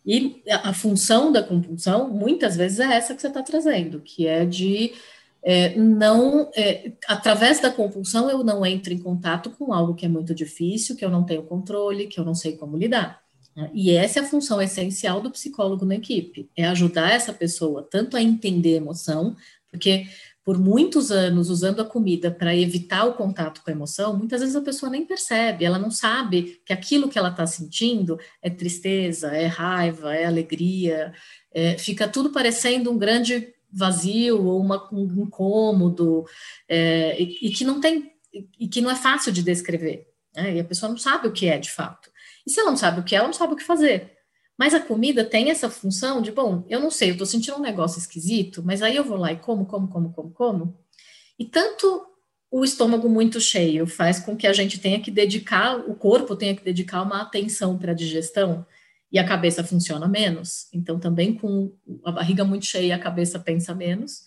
B: E a função da compulsão, muitas vezes, é essa que você está trazendo, que é de é, não... É, através da compulsão, eu não entro em contato com algo que é muito difícil, que eu não tenho controle, que eu não sei como lidar. E essa é a função essencial do psicólogo na equipe, é ajudar essa pessoa tanto a entender a emoção, porque por muitos anos usando a comida para evitar o contato com a emoção, muitas vezes a pessoa nem percebe, ela não sabe que aquilo que ela está sentindo é tristeza, é raiva, é alegria, é, fica tudo parecendo um grande vazio ou uma, um incômodo, é, e, e que não tem, e que não é fácil de descrever, né? E a pessoa não sabe o que é de fato. E se ela não sabe o que é, ela não sabe o que fazer. Mas a comida tem essa função de, bom, eu não sei, eu tô sentindo um negócio esquisito, mas aí eu vou lá e como, como, como, como, como. E tanto o estômago muito cheio faz com que a gente tenha que dedicar, o corpo tenha que dedicar uma atenção para a digestão, e a cabeça funciona menos. Então, também com a barriga muito cheia, a cabeça pensa menos.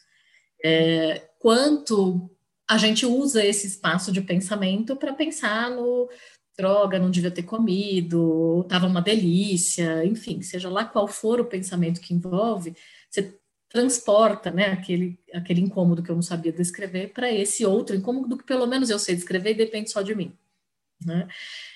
B: É, quanto a gente usa esse espaço de pensamento para pensar no droga, não devia ter comido, estava uma delícia, enfim, seja lá qual for o pensamento que envolve, você transporta, né, aquele, aquele incômodo que eu não sabia descrever para esse outro incômodo que pelo menos eu sei descrever e depende só de mim, né?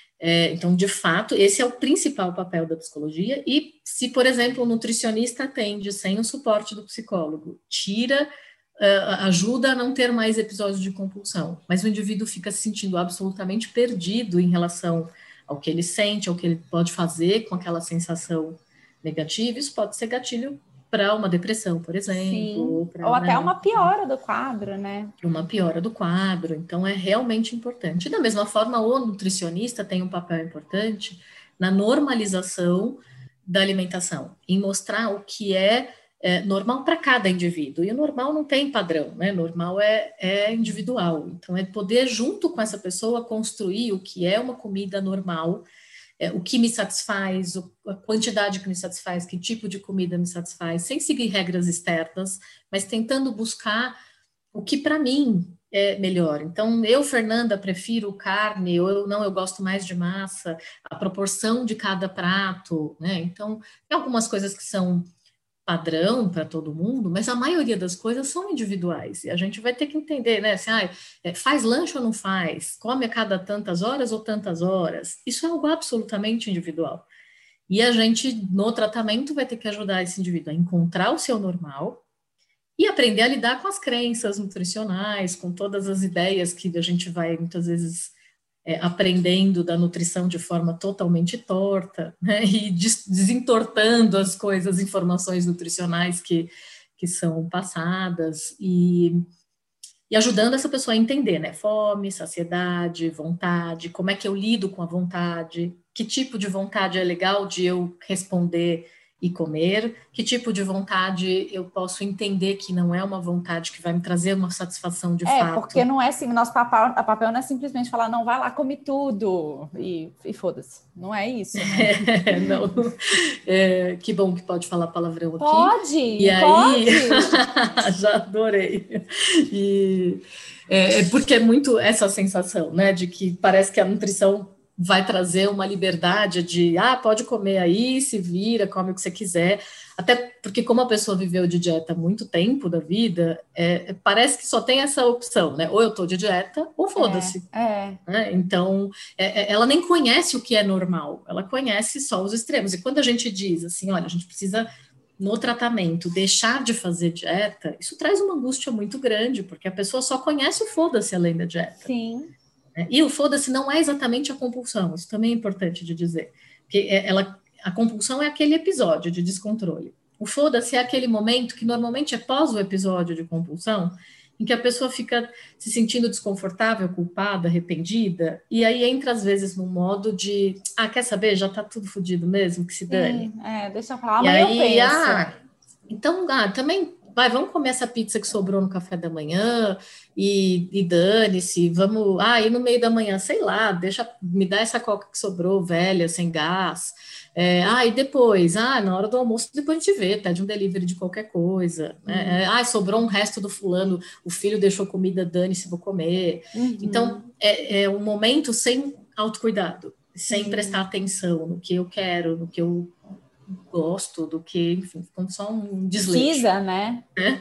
B: É, então, de fato, esse é o principal papel da psicologia. E se, por exemplo, o nutricionista atende sem o suporte do psicólogo, tira, uh, ajuda a não ter mais episódios de compulsão, mas o indivíduo fica se sentindo absolutamente perdido em relação ao que ele sente, ao que ele pode fazer com aquela sensação negativa, isso pode ser gatilho para uma depressão, por exemplo.
A: Sim,
B: pra,
A: ou até
B: né,
A: uma piora do quadro, né?
B: uma piora do quadro, então é realmente importante. E da mesma forma, o nutricionista tem um papel importante na normalização da alimentação, em mostrar o que é, é normal para cada indivíduo. E o normal não tem padrão, né? Normal é, é individual. Então, é poder, junto com essa pessoa, construir o que é uma comida normal, é, o que me satisfaz, o, a quantidade que me satisfaz, que tipo de comida me satisfaz, sem seguir regras externas, mas tentando buscar o que para mim é melhor. Então, eu, Fernanda, prefiro carne, ou eu não, eu gosto mais de massa, a proporção de cada prato, né? Então, tem algumas coisas que são padrão para todo mundo, mas a maioria das coisas são individuais, e a gente vai ter que entender, né? Assim, ah, faz lanche ou não faz? Come a cada tantas horas ou tantas horas? Isso é algo absolutamente individual. E a gente, no tratamento, vai ter que ajudar esse indivíduo a encontrar o seu normal, e aprender a lidar com as crenças nutricionais, com todas as ideias que a gente vai, muitas vezes, é, aprendendo da nutrição de forma totalmente torta, né? E des desentortando as coisas, informações nutricionais que, que são passadas, e, e ajudando essa pessoa a entender, né? Fome, saciedade, vontade, como é que eu lido com a vontade, que tipo de vontade é legal de eu responder e comer, que tipo de vontade eu posso entender que não é uma vontade que vai me trazer uma satisfação de
A: É,
B: fato.
A: porque não é assim, nosso papel, a papel não é simplesmente falar, não, vai lá, come tudo, e, e foda-se. Não é isso, né?
B: É, não. É, que bom que pode falar palavrão aqui.
A: Pode,
B: E aí,
A: pode.
B: já adorei. E, é, é porque é muito essa sensação, né, de que parece que a nutrição vai trazer uma liberdade de, ah, pode comer aí, se vira, come o que você quiser. Até porque como a pessoa viveu de dieta há muito tempo da vida, é, parece que só tem essa opção, né? Ou eu tô de dieta, ou foda-se.
A: É, é.
B: Né? Então, é, ela nem conhece o que é normal, ela conhece só os extremos. E quando a gente diz assim, olha, a gente precisa, no tratamento, deixar de fazer dieta, isso traz uma angústia muito grande, porque a pessoa só conhece o foda-se além da dieta.
A: Sim.
B: E o foda-se não é exatamente a compulsão, isso também é importante de dizer, porque ela, a compulsão é aquele episódio de descontrole. O foda-se é aquele momento que normalmente é pós o episódio de compulsão, em que a pessoa fica se sentindo desconfortável, culpada, arrependida, e aí entra às vezes num modo de, ah, quer saber, já tá tudo fodido mesmo, que se dane.
A: Sim, é, deixa eu falar,
B: E
A: amanhã
B: aí,
A: eu penso.
B: ah, então, ah, também, vai, vamos comer essa pizza que sobrou no café da manhã, e, e dane-se, vamos, ah, e no meio da manhã, sei lá, deixa, me dá essa coca que sobrou, velha, sem gás, é, ah, e depois, ah, na hora do almoço, depois a gente vê, pede um delivery de qualquer coisa, né? É, ah, sobrou um resto do fulano, o filho deixou comida, dane-se, vou comer.
A: Uhum.
B: Então, é, é um momento sem autocuidado, sem
A: Sim.
B: prestar atenção no que eu quero, no que eu gosto, do que, enfim, como só um desleixo.
A: Precisa, né?
B: né?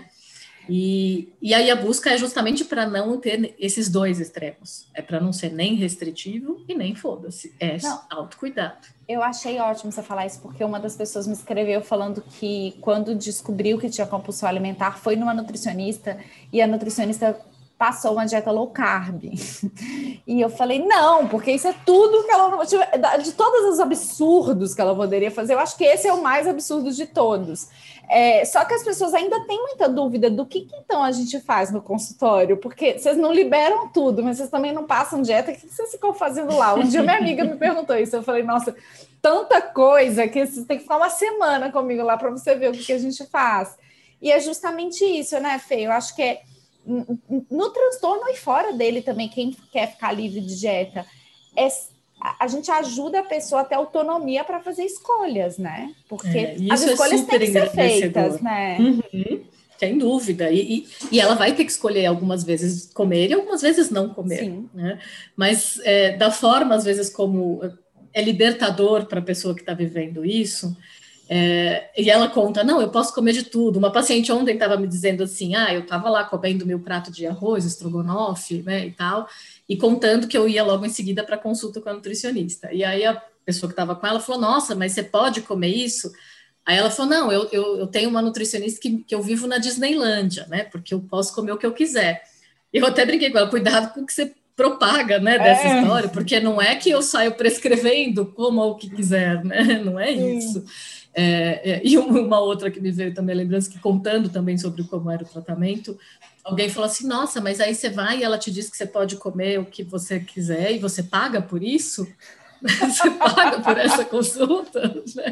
B: E, e aí a busca é justamente para não ter esses dois extremos. É para não ser nem restritivo e nem foda-se. É não. Autocuidado.
A: Eu achei ótimo você falar isso, porque uma das pessoas me escreveu falando que quando descobriu que tinha compulsão alimentar, foi numa nutricionista, e a nutricionista passou uma dieta low carb. E eu falei, não, porque isso é tudo que ela não... De todos os absurdos que ela poderia fazer, eu acho que esse é o mais absurdo de todos. É, só que as pessoas ainda têm muita dúvida do que, que então a gente faz no consultório, porque vocês não liberam tudo, mas vocês também não passam dieta, o que vocês ficam fazendo lá? Um dia minha amiga me perguntou isso, eu falei, nossa, tanta coisa que vocês têm que ficar uma semana comigo lá para você ver o que, que a gente faz. E é justamente isso, né, Fê? Eu acho que é no transtorno e fora dele também, quem quer ficar livre de dieta, é, a gente ajuda a pessoa a ter autonomia para fazer escolhas, né? Porque
B: é,
A: as escolhas têm que ser feitas, né?
B: Uhum, sem dúvida. E, e, e ela vai ter que escolher algumas vezes comer e algumas vezes não comer. Sim. Né? Mas é, da forma, às vezes, como é libertador para a pessoa que está vivendo isso. É, e ela conta, não, eu posso comer de tudo. Uma paciente ontem estava me dizendo assim, ah, eu estava lá comendo meu prato de arroz, estrogonofe, né, e tal, e contando que eu ia logo em seguida para consulta com a nutricionista. E aí a pessoa que estava com ela falou, nossa, mas você pode comer isso? Aí ela falou, não, eu, eu, eu tenho uma nutricionista que, que eu vivo na Disneylândia, né, porque eu posso comer o que eu quiser. E eu até brinquei com ela, cuidado com o que você propaga, né, dessa é. história, porque não é que eu saio prescrevendo como o que quiser, né, não é Sim. isso. É, é, e uma outra que me veio também a lembrança, que contando também sobre como era o tratamento, alguém falou assim, nossa, mas aí você vai e ela te diz que você pode comer o que você quiser e você paga por isso? Você paga por essa consulta?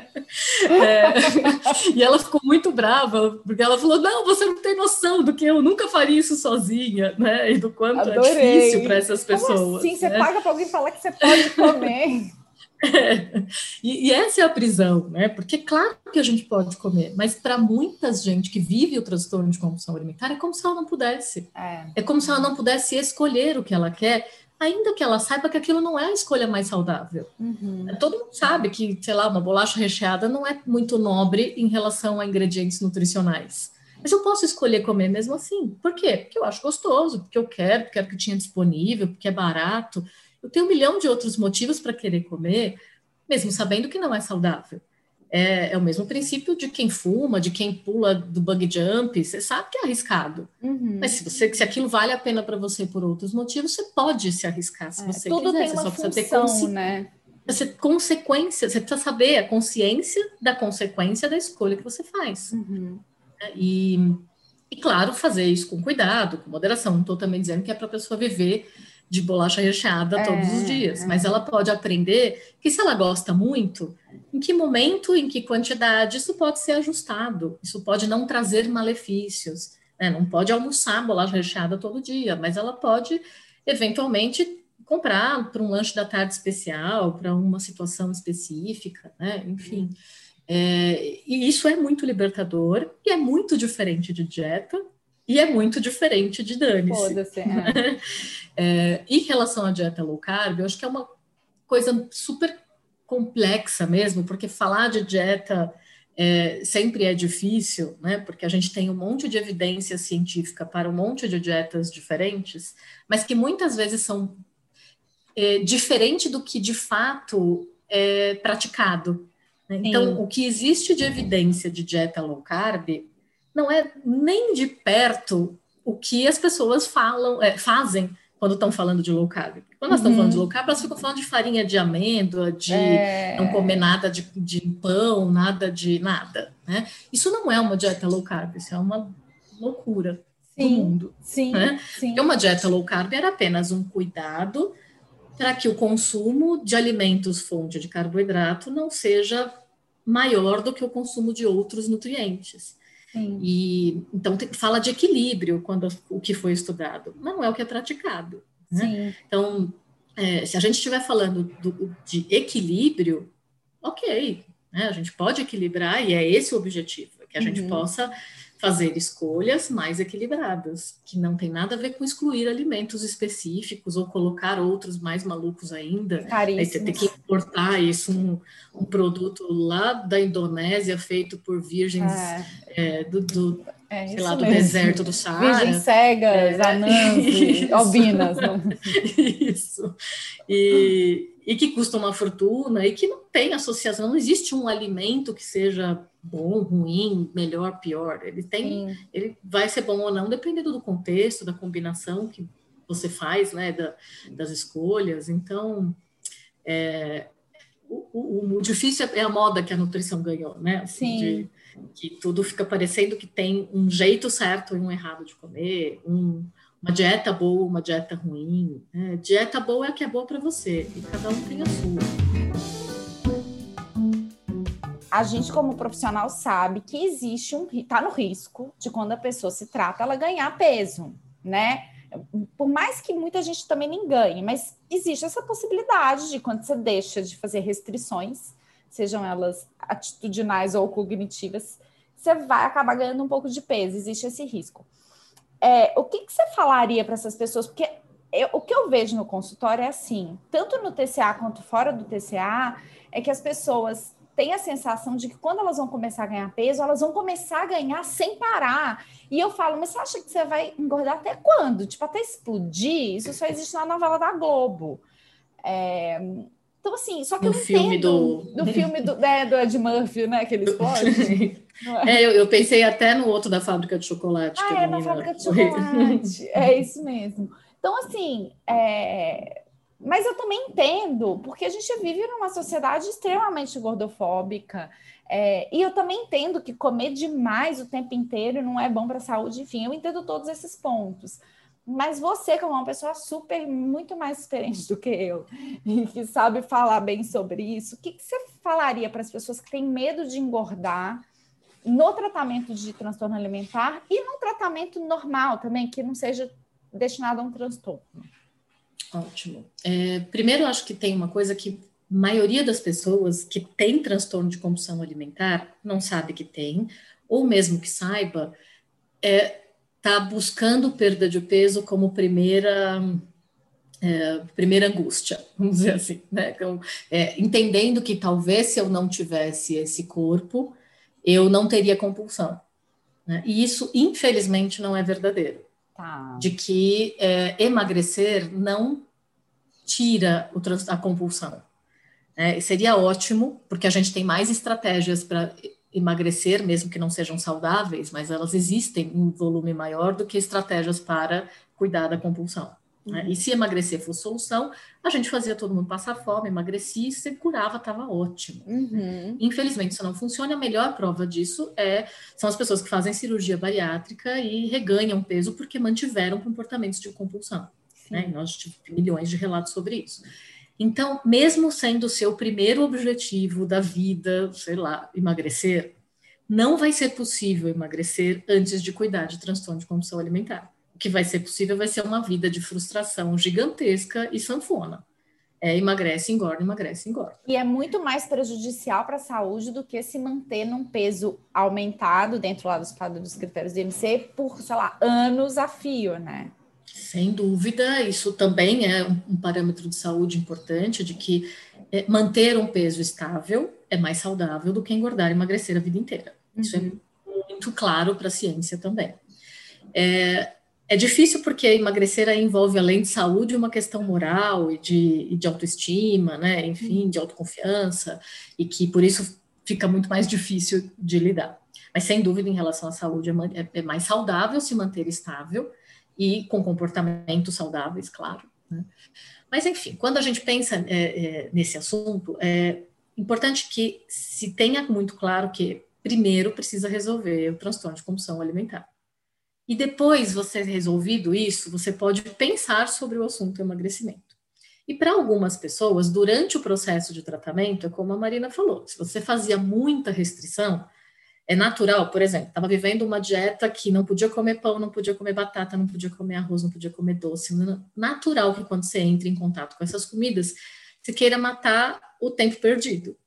B: É, e ela ficou muito brava, porque ela falou, não, você não tem noção do que eu nunca faria isso sozinha, né? E do quanto Adorei. É difícil para essas pessoas.
A: Como assim?
B: Né?
A: Você paga para alguém falar que você pode comer?
B: É, e, e essa é a prisão, né? Porque claro que a gente pode comer, mas para muita gente que vive o transtorno de compulsão alimentar é como se ela não pudesse. É. é como se ela não pudesse escolher o que ela quer, ainda que ela saiba que aquilo não é a escolha mais saudável. Uhum. Todo mundo sabe que, sei lá, uma bolacha recheada não é muito nobre em relação a ingredientes nutricionais. Mas eu posso escolher comer mesmo assim. Por quê? Porque eu acho gostoso, porque eu quero, porque quero que tinha disponível, porque é barato. Eu tenho um milhão de outros motivos para querer comer, mesmo sabendo que não é saudável. É, é o mesmo princípio de quem fuma, de quem pula do bungee jump. Você sabe que é arriscado. Uhum. Mas se, você, se aquilo vale a pena para você por outros motivos, você pode se arriscar se é, você
A: tudo
B: quiser.
A: Tem uma
B: você só
A: função,
B: precisa ter consci...
A: né?
B: Você, consequência, você precisa saber a consciência da consequência da escolha que você faz. Uhum. E, e, claro, fazer isso com cuidado, com moderação. Não estou também dizendo que é para a pessoa viver de bolacha recheada todos é, os dias, é. mas ela pode aprender que se ela gosta muito, em que momento, em que quantidade, isso pode ser ajustado, isso pode não trazer malefícios, né? Não pode almoçar bolacha recheada todo dia, mas ela pode, eventualmente, comprar para um lanche da tarde especial, para uma situação específica, né? Enfim. É, e isso é muito libertador, e é muito diferente de dieta, e é muito diferente de dane-se.
A: Foda-se, é.
B: É, em relação à dieta low carb, eu acho que é uma coisa super complexa mesmo, porque falar de dieta é, sempre é difícil, né? Porque a gente tem um monte de evidência científica para um monte de dietas diferentes, mas que muitas vezes são é, diferente do que de fato é praticado. Né? Então, o que existe de evidência de dieta low carb não é nem de perto o que as pessoas falam, é, fazem quando estão falando de low carb. Quando elas estão uhum. falando de low carb, elas ficam falando de farinha de amêndoa, de é... não comer nada de, de pão, nada de nada. Né? Isso não é uma dieta low carb, isso é uma loucura sim, do mundo.
A: Sim,
B: né?
A: sim.
B: Porque uma dieta low carb era apenas um cuidado para que o consumo de alimentos fonte de carboidrato não seja maior do que o consumo de outros nutrientes. Sim. E então tem, fala de equilíbrio quando o que foi estudado, mas não é o que é praticado. Né? Então, é, se a gente estiver falando do, de equilíbrio, ok, né? A gente pode equilibrar e é esse o objetivo, que a uhum. gente possa fazer escolhas mais equilibradas, que não tem nada a ver com excluir alimentos específicos ou colocar outros mais malucos ainda. Aí você tem que importar isso, um, um produto lá da Indonésia, feito por virgens é. É, do, do, é, sei lá, do deserto do Saara.
A: Virgens cegas, é, anãs e albinas. Não?
B: Isso. E, e que custa uma fortuna, e que não tem associação, não existe um alimento que seja bom, ruim, melhor, pior. Ele tem, Sim. ele vai ser bom ou não, dependendo do contexto, da combinação que você faz, né, da, das escolhas. Então, é, o, o, o difícil é a moda que a nutrição ganhou, né? Assim, de, que tudo fica parecendo que tem um jeito certo e um errado de comer, um, uma dieta boa, uma dieta ruim. Né? Dieta boa é a que é boa para você, e cada um tem a sua.
A: A gente, como profissional, sabe que existe um... Está no risco de, quando a pessoa se trata, ela ganhar peso, né? Por mais que muita gente também nem ganhe, mas existe essa possibilidade de, quando você deixa de fazer restrições, sejam elas atitudinais ou cognitivas, você vai acabar ganhando um pouco de peso, existe esse risco. É, o que, que você falaria para essas pessoas? Porque eu, o que eu vejo no consultório é assim, tanto no T C A quanto fora do T C A, é que as pessoas têm a sensação de que, quando elas vão começar a ganhar peso, elas vão começar a ganhar sem parar. E eu falo, mas você acha que você vai engordar até quando? Tipo, até explodir? Isso só existe na novela da Globo. É... Então, assim, só que
B: no
A: eu
B: filme
A: entendo...
B: do...
A: Do filme do, né, do Ed Murphy, né, que ele explode.
B: É, eu, eu pensei até no outro da fábrica de chocolate.
A: Ah,
B: que a
A: é,
B: menina...
A: na fábrica de chocolate. É isso mesmo. Então, assim... É... Mas eu também entendo, porque a gente vive numa sociedade extremamente gordofóbica, é, e eu também entendo que comer demais o tempo inteiro não é bom para a saúde, enfim, eu entendo todos esses pontos. Mas você, como uma pessoa super, muito mais experiente do que eu, e que sabe falar bem sobre isso, o que, que você falaria para as pessoas que têm medo de engordar no tratamento de transtorno alimentar e no tratamento normal também, que não seja destinado a um transtorno?
B: Ótimo. É, primeiro, eu acho que tem uma coisa que a maioria das pessoas que tem transtorno de compulsão alimentar não sabe que tem, ou mesmo que saiba, é, tá buscando perda de peso como primeira, é, primeira angústia, vamos dizer assim, né? Então, é, entendendo que talvez, se eu não tivesse esse corpo, eu não teria compulsão. Né? E isso, infelizmente, não é verdadeiro.
A: Tá.
B: De que é, emagrecer não tira o trans, a compulsão. É, seria ótimo, porque a gente tem mais estratégias para emagrecer, mesmo que não sejam saudáveis, mas elas existem em volume maior do que estratégias para cuidar da compulsão. Uhum. Né? E se emagrecer fosse solução, a gente fazia todo mundo passar fome, emagrecia, se curava, estava ótimo.
A: Uhum.
B: Né? Infelizmente, isso não funciona. A melhor prova disso é, são as pessoas que fazem cirurgia bariátrica e reganham peso porque mantiveram comportamentos de compulsão. Né? E nós tivemos milhões de relatos sobre isso. Então, mesmo sendo o seu primeiro objetivo da vida, sei lá, emagrecer, não vai ser possível emagrecer antes de cuidar de transtorno de compulsão alimentar. O que vai ser possível vai ser uma vida de frustração gigantesca e sanfona. É, emagrece, engorda, emagrece, engorda.
A: E é muito mais prejudicial para a saúde do que se manter num peso aumentado dentro lá dos padrões dos critérios do I M C por, sei lá, anos a fio, né?
B: Sem dúvida, isso também é um parâmetro de saúde importante, de que é, manter um peso estável é mais saudável do que engordar e emagrecer a vida inteira. Uhum. Isso é muito claro para a ciência também. É, é difícil porque emagrecer aí envolve, além de saúde, uma questão moral e de, e de autoestima, né? Enfim, de autoconfiança, e que por isso fica muito mais difícil de lidar. Mas, sem dúvida, em relação à saúde, é, é mais saudável se manter estável e com comportamentos saudáveis, claro. Né? Mas, enfim, quando a gente pensa é, é, nesse assunto, é importante que se tenha muito claro que, primeiro, precisa resolver o transtorno de compulsão alimentar. E depois, você resolvido isso, você pode pensar sobre o assunto emagrecimento. E para algumas pessoas, durante o processo de tratamento, é como a Marina falou, se você fazia muita restrição, é natural, por exemplo, estava vivendo uma dieta que não podia comer pão, não podia comer batata, não podia comer arroz, não podia comer doce. Natural que quando você entra em contato com essas comidas, você queira matar o tempo perdido.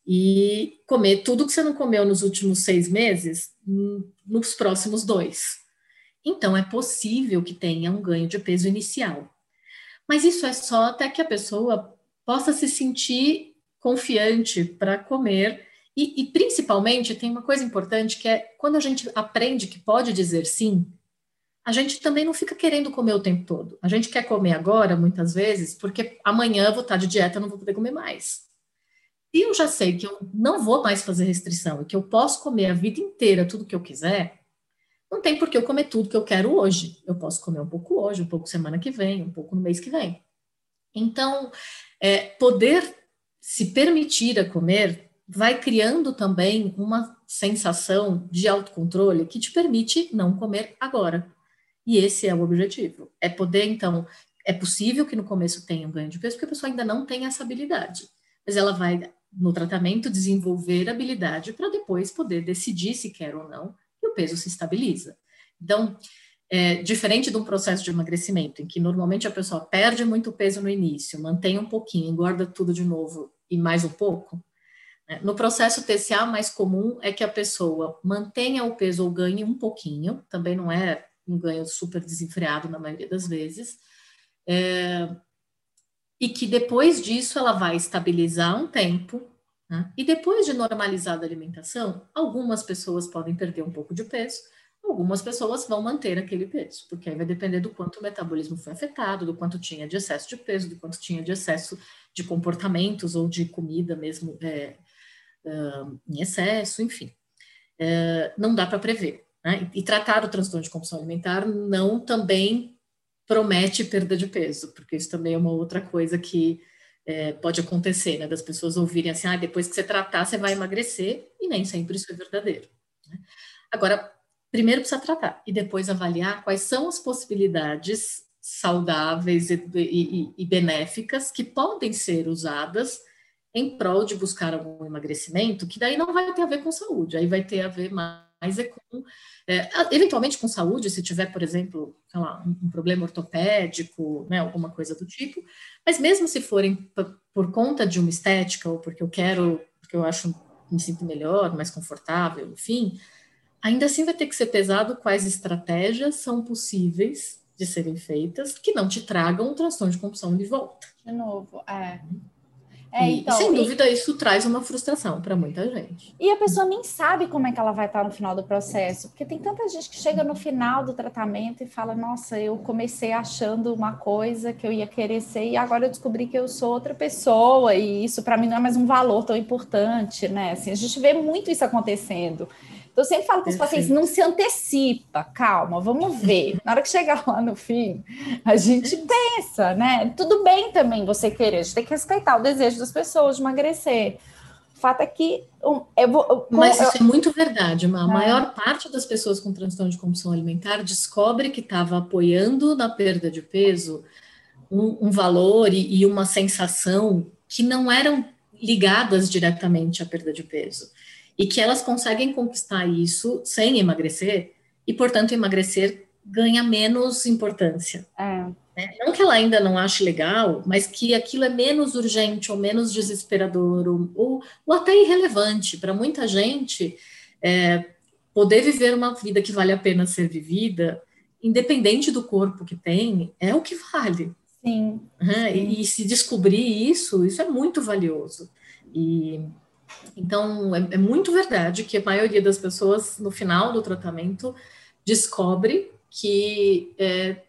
B: E comer tudo que você não comeu nos últimos seis meses, nos próximos dois. Então, é possível que tenha um ganho de peso inicial. Mas isso é só até que a pessoa possa se sentir confiante para comer. E, e, principalmente, tem uma coisa importante que é quando a gente aprende que pode dizer sim, a gente também não fica querendo comer o tempo todo. A gente quer comer agora, muitas vezes, porque amanhã eu vou estar de dieta, eu não vou poder comer mais. E eu já sei que eu não vou mais fazer restrição e que eu posso comer a vida inteira tudo que eu quiser, não tem por que eu comer tudo que eu quero hoje. Eu posso comer um pouco hoje, um pouco semana que vem, um pouco no mês que vem. Então, é, poder se permitir a comer vai criando também uma sensação de autocontrole que te permite não comer agora. E esse é o objetivo. É poder, então, é possível que no começo tenha um ganho de peso, porque a pessoa ainda não tem essa habilidade. Mas ela vai, no tratamento, desenvolver habilidade para depois poder decidir se quer ou não, e o peso se estabiliza. Então, é, diferente de um processo de emagrecimento, em que normalmente a pessoa perde muito peso no início, mantém um pouquinho, engorda tudo de novo e mais um pouco, né? No processo T C A, mais comum é que a pessoa mantenha o peso ou ganhe um pouquinho, também não é um ganho super desenfreado na maioria das vezes, é, e que depois disso ela vai estabilizar um tempo, né? E depois de normalizada a alimentação, algumas pessoas podem perder um pouco de peso, algumas pessoas vão manter aquele peso, porque aí vai depender do quanto o metabolismo foi afetado, do quanto tinha de excesso de peso, do quanto tinha de excesso de comportamentos ou de comida mesmo é, uh, em excesso, enfim. Uh, não dá para prever. Né? E, e tratar o transtorno de compulsão alimentar não também promete perda de peso, porque isso também é uma outra coisa que é, pode acontecer, né? Das pessoas ouvirem assim, ah, depois que você tratar, você vai emagrecer, e nem sempre isso é verdadeiro. Né? Agora, primeiro precisa tratar, e depois avaliar quais são as possibilidades saudáveis e, e, e benéficas que podem ser usadas em prol de buscar algum emagrecimento, que daí não vai ter a ver com saúde, aí vai ter a ver mais é com, é, eventualmente com saúde, se tiver, por exemplo, sei lá, um, um problema ortopédico, né, alguma coisa do tipo, mas mesmo se forem por, por conta de uma estética, ou porque eu quero, porque eu acho, me sinto melhor, mais confortável, enfim, ainda assim vai ter que ser pesado quais estratégias são possíveis de serem feitas que não te tragam um transtorno de compulsão de volta.
A: De novo, é. É,
B: e,
A: então,
B: e sem dúvida
A: e,
B: isso traz uma frustração para muita gente.
A: e a pessoa nem sabe como é que ela vai estar no final do processo, porque tem tanta gente que chega no final do tratamento e fala, nossa, eu comecei achando uma coisa que eu ia querer ser e agora eu descobri que eu sou outra pessoa e isso para mim não é mais um valor tão importante, né? Assim, a gente vê muito isso acontecendo. Então, eu sempre falo para os pacientes, não se antecipa, calma, vamos ver. Na hora que chegar lá no fim, a gente pensa, né? Tudo bem também você querer, a gente tem que respeitar o desejo das pessoas de emagrecer. O fato é que... Um, eu vou, eu,
B: Mas isso
A: eu,
B: é muito verdade. A
A: é.
B: maior parte das pessoas com transtorno de compulsão alimentar descobre que estava apoiando na perda de peso um, um valor e, e uma sensação que não eram ligadas diretamente à perda de peso. E que elas conseguem conquistar isso sem emagrecer, e, portanto, emagrecer ganha menos importância.
A: É.
B: Né? Não que ela ainda não ache legal, mas que aquilo é menos urgente ou menos desesperador, ou, ou, ou até irrelevante. Para muita gente, é, poder viver uma vida que vale a pena ser vivida, independente do corpo que tem, é o que vale.
A: Sim,
B: Uhum,
A: sim.
B: E, e se descobrir isso, isso é muito valioso. E então, é, é muito verdade que a maioria das pessoas, no final do tratamento, descobre que é,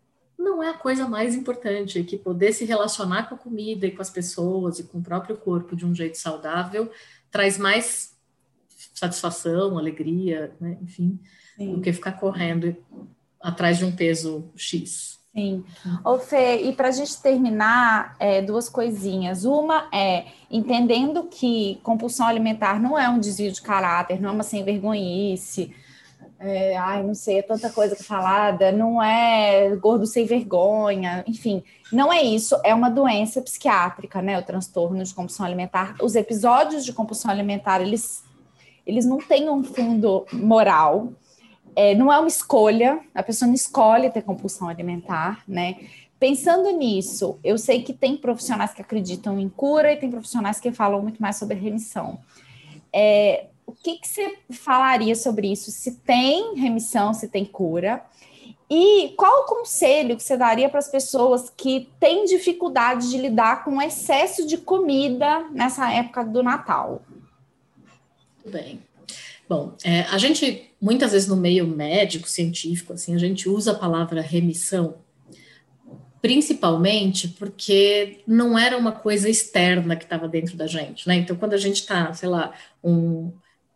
B: não é a coisa mais importante, que poder se relacionar com a comida e com as pessoas e com o próprio corpo de um jeito saudável traz mais satisfação, alegria, né? Enfim, Sim. do que ficar correndo atrás de um peso X.
A: Sim. Ô, Fê, e para a gente terminar, é, duas coisinhas. Uma é, entendendo que compulsão alimentar não é um desvio de caráter, não é uma sem-vergonhice, é, ai, não sei, é tanta coisa que falada, não é gordo sem vergonha, enfim, não é isso, é uma doença psiquiátrica, né, o transtorno de compulsão alimentar. Os episódios de compulsão alimentar, eles, eles não têm um fundo moral, é, não é uma escolha, a pessoa não escolhe ter compulsão alimentar, né? Pensando nisso, eu sei que tem profissionais que acreditam em cura e tem profissionais que falam muito mais sobre remissão. É, o que, que você falaria sobre isso? Se tem remissão, se tem cura? E qual o conselho que você daria para as pessoas que têm dificuldade de lidar com o excesso de comida nessa época do Natal?
B: Muito bem. Bom, é, a gente, muitas vezes no meio médico, científico, assim, a gente usa a palavra remissão, principalmente porque não era uma coisa externa que estava dentro da gente, né? Então, quando a gente está, sei lá, um,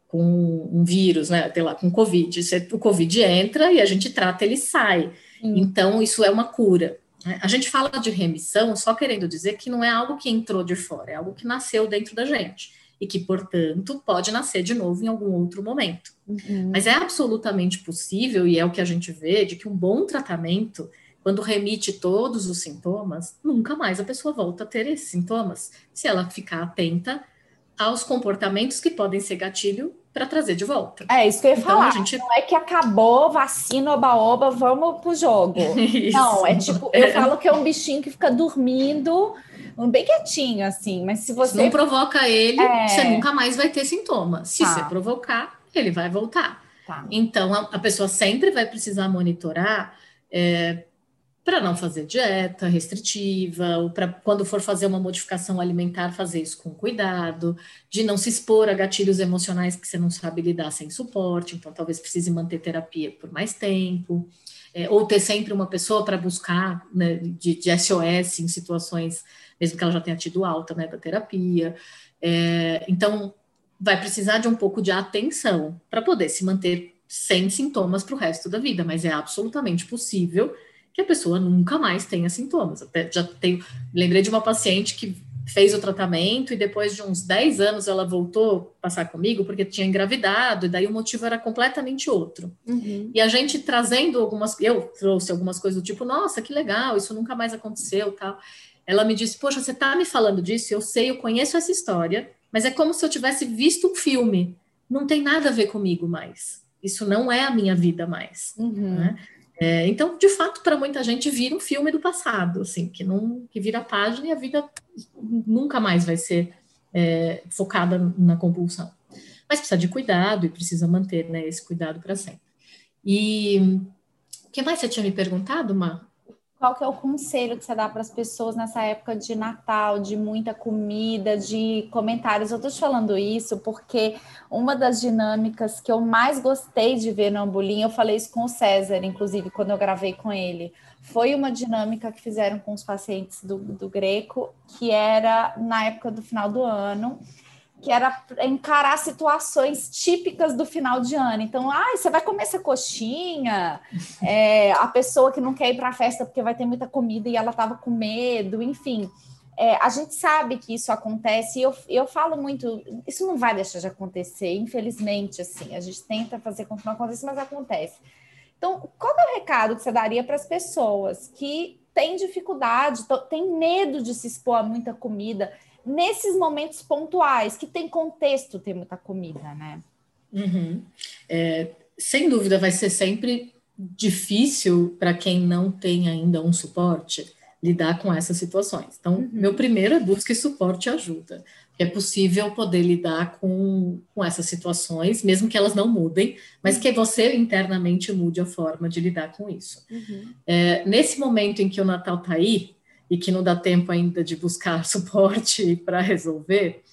B: com um vírus, né? Sei lá, com Covid, você, o Covid entra e a gente trata, ele sai.
A: Sim.
B: Então, isso é uma cura. Né? A gente fala de remissão só querendo dizer que não é algo que entrou de fora, é algo que nasceu dentro da gente. E que, portanto, pode nascer de novo em algum outro momento.
A: Uhum.
B: Mas é absolutamente possível, e é o que a gente vê, de que um bom tratamento, quando remite todos os sintomas, nunca mais a pessoa volta a ter esses sintomas, se ela ficar atenta aos comportamentos que podem ser gatilho para trazer de volta.
A: É isso que eu ia
B: então,
A: falar.
B: A gente...
A: Não é que acabou, vacina, oba-oba, vamos pro jogo.
B: Isso.
A: Não, é tipo, eu é. falo que é um bichinho que fica dormindo, bem quietinho, assim, mas se você...
B: Se não provoca ele,
A: é...
B: você nunca mais vai ter sintomas. Se
A: tá.
B: você provocar, ele vai voltar.
A: Tá.
B: Então, a, a pessoa sempre vai precisar monitorar é, para não fazer dieta restritiva, ou para quando for fazer uma modificação alimentar, fazer isso com cuidado, de não se expor a gatilhos emocionais que você não sabe lidar sem suporte, então talvez precise manter terapia por mais tempo, é, ou ter sempre uma pessoa para buscar, né, de, de S O S em situações, mesmo que ela já tenha tido alta, né, da terapia. É, então, vai precisar de um pouco de atenção para poder se manter sem sintomas para o resto da vida, mas é absolutamente possível que a pessoa nunca mais tenha sintomas. Até já tenho, lembrei de uma paciente que fez o tratamento e depois de uns dez anos ela voltou a passar comigo porque tinha engravidado e daí o motivo era completamente outro.
A: Uhum.
B: E a gente trazendo algumas, eu trouxe algumas coisas do tipo, nossa, que legal, isso nunca mais aconteceu, tal. Ela me disse, poxa, você tá me falando disso, eu sei, eu conheço essa história, mas é como se eu tivesse visto um filme. Não tem nada a ver comigo mais. Isso não é a minha vida mais.
A: Uhum.
B: Né? É, então, de fato, para muita gente vira um filme do passado, assim, que não que vira a página e a vida nunca mais vai ser é, focada na compulsão. Mas precisa de cuidado e precisa manter, né, esse cuidado para sempre. E o que mais você tinha me perguntado, Má?
A: Qual que é o conselho que você dá para as pessoas nessa época de Natal, de muita comida, de comentários? Eu estou te falando isso porque uma das dinâmicas que eu mais gostei de ver no Ambulim, eu falei isso com o César, inclusive, quando eu gravei com ele, foi uma dinâmica que fizeram com os pacientes do, do Greco, que era na época do final do ano, que era encarar situações típicas do final de ano. Então, ah, você vai comer essa coxinha, é, a pessoa que não quer ir para a festa porque vai ter muita comida e ela estava com medo, enfim. É, a gente sabe que isso acontece e eu, eu falo muito, isso não vai deixar de acontecer, infelizmente, assim, a gente tenta fazer com que não aconteça, mas acontece. Então, qual é o recado que você daria para as pessoas que têm dificuldade, têm medo de se expor a muita comida, nesses momentos pontuais, que tem contexto ter muita comida, né?
B: Uhum. É, sem dúvida vai ser sempre difícil para quem não tem ainda um suporte lidar com essas situações. Então, uhum. meu primeiro é busque suporte e ajuda. É possível poder lidar com, com essas situações, mesmo que elas não mudem, mas uhum. que você internamente mude a forma de lidar com isso. Uhum. É, nesse momento em que o Natal está aí, e que não dá tempo ainda de buscar suporte para resolver,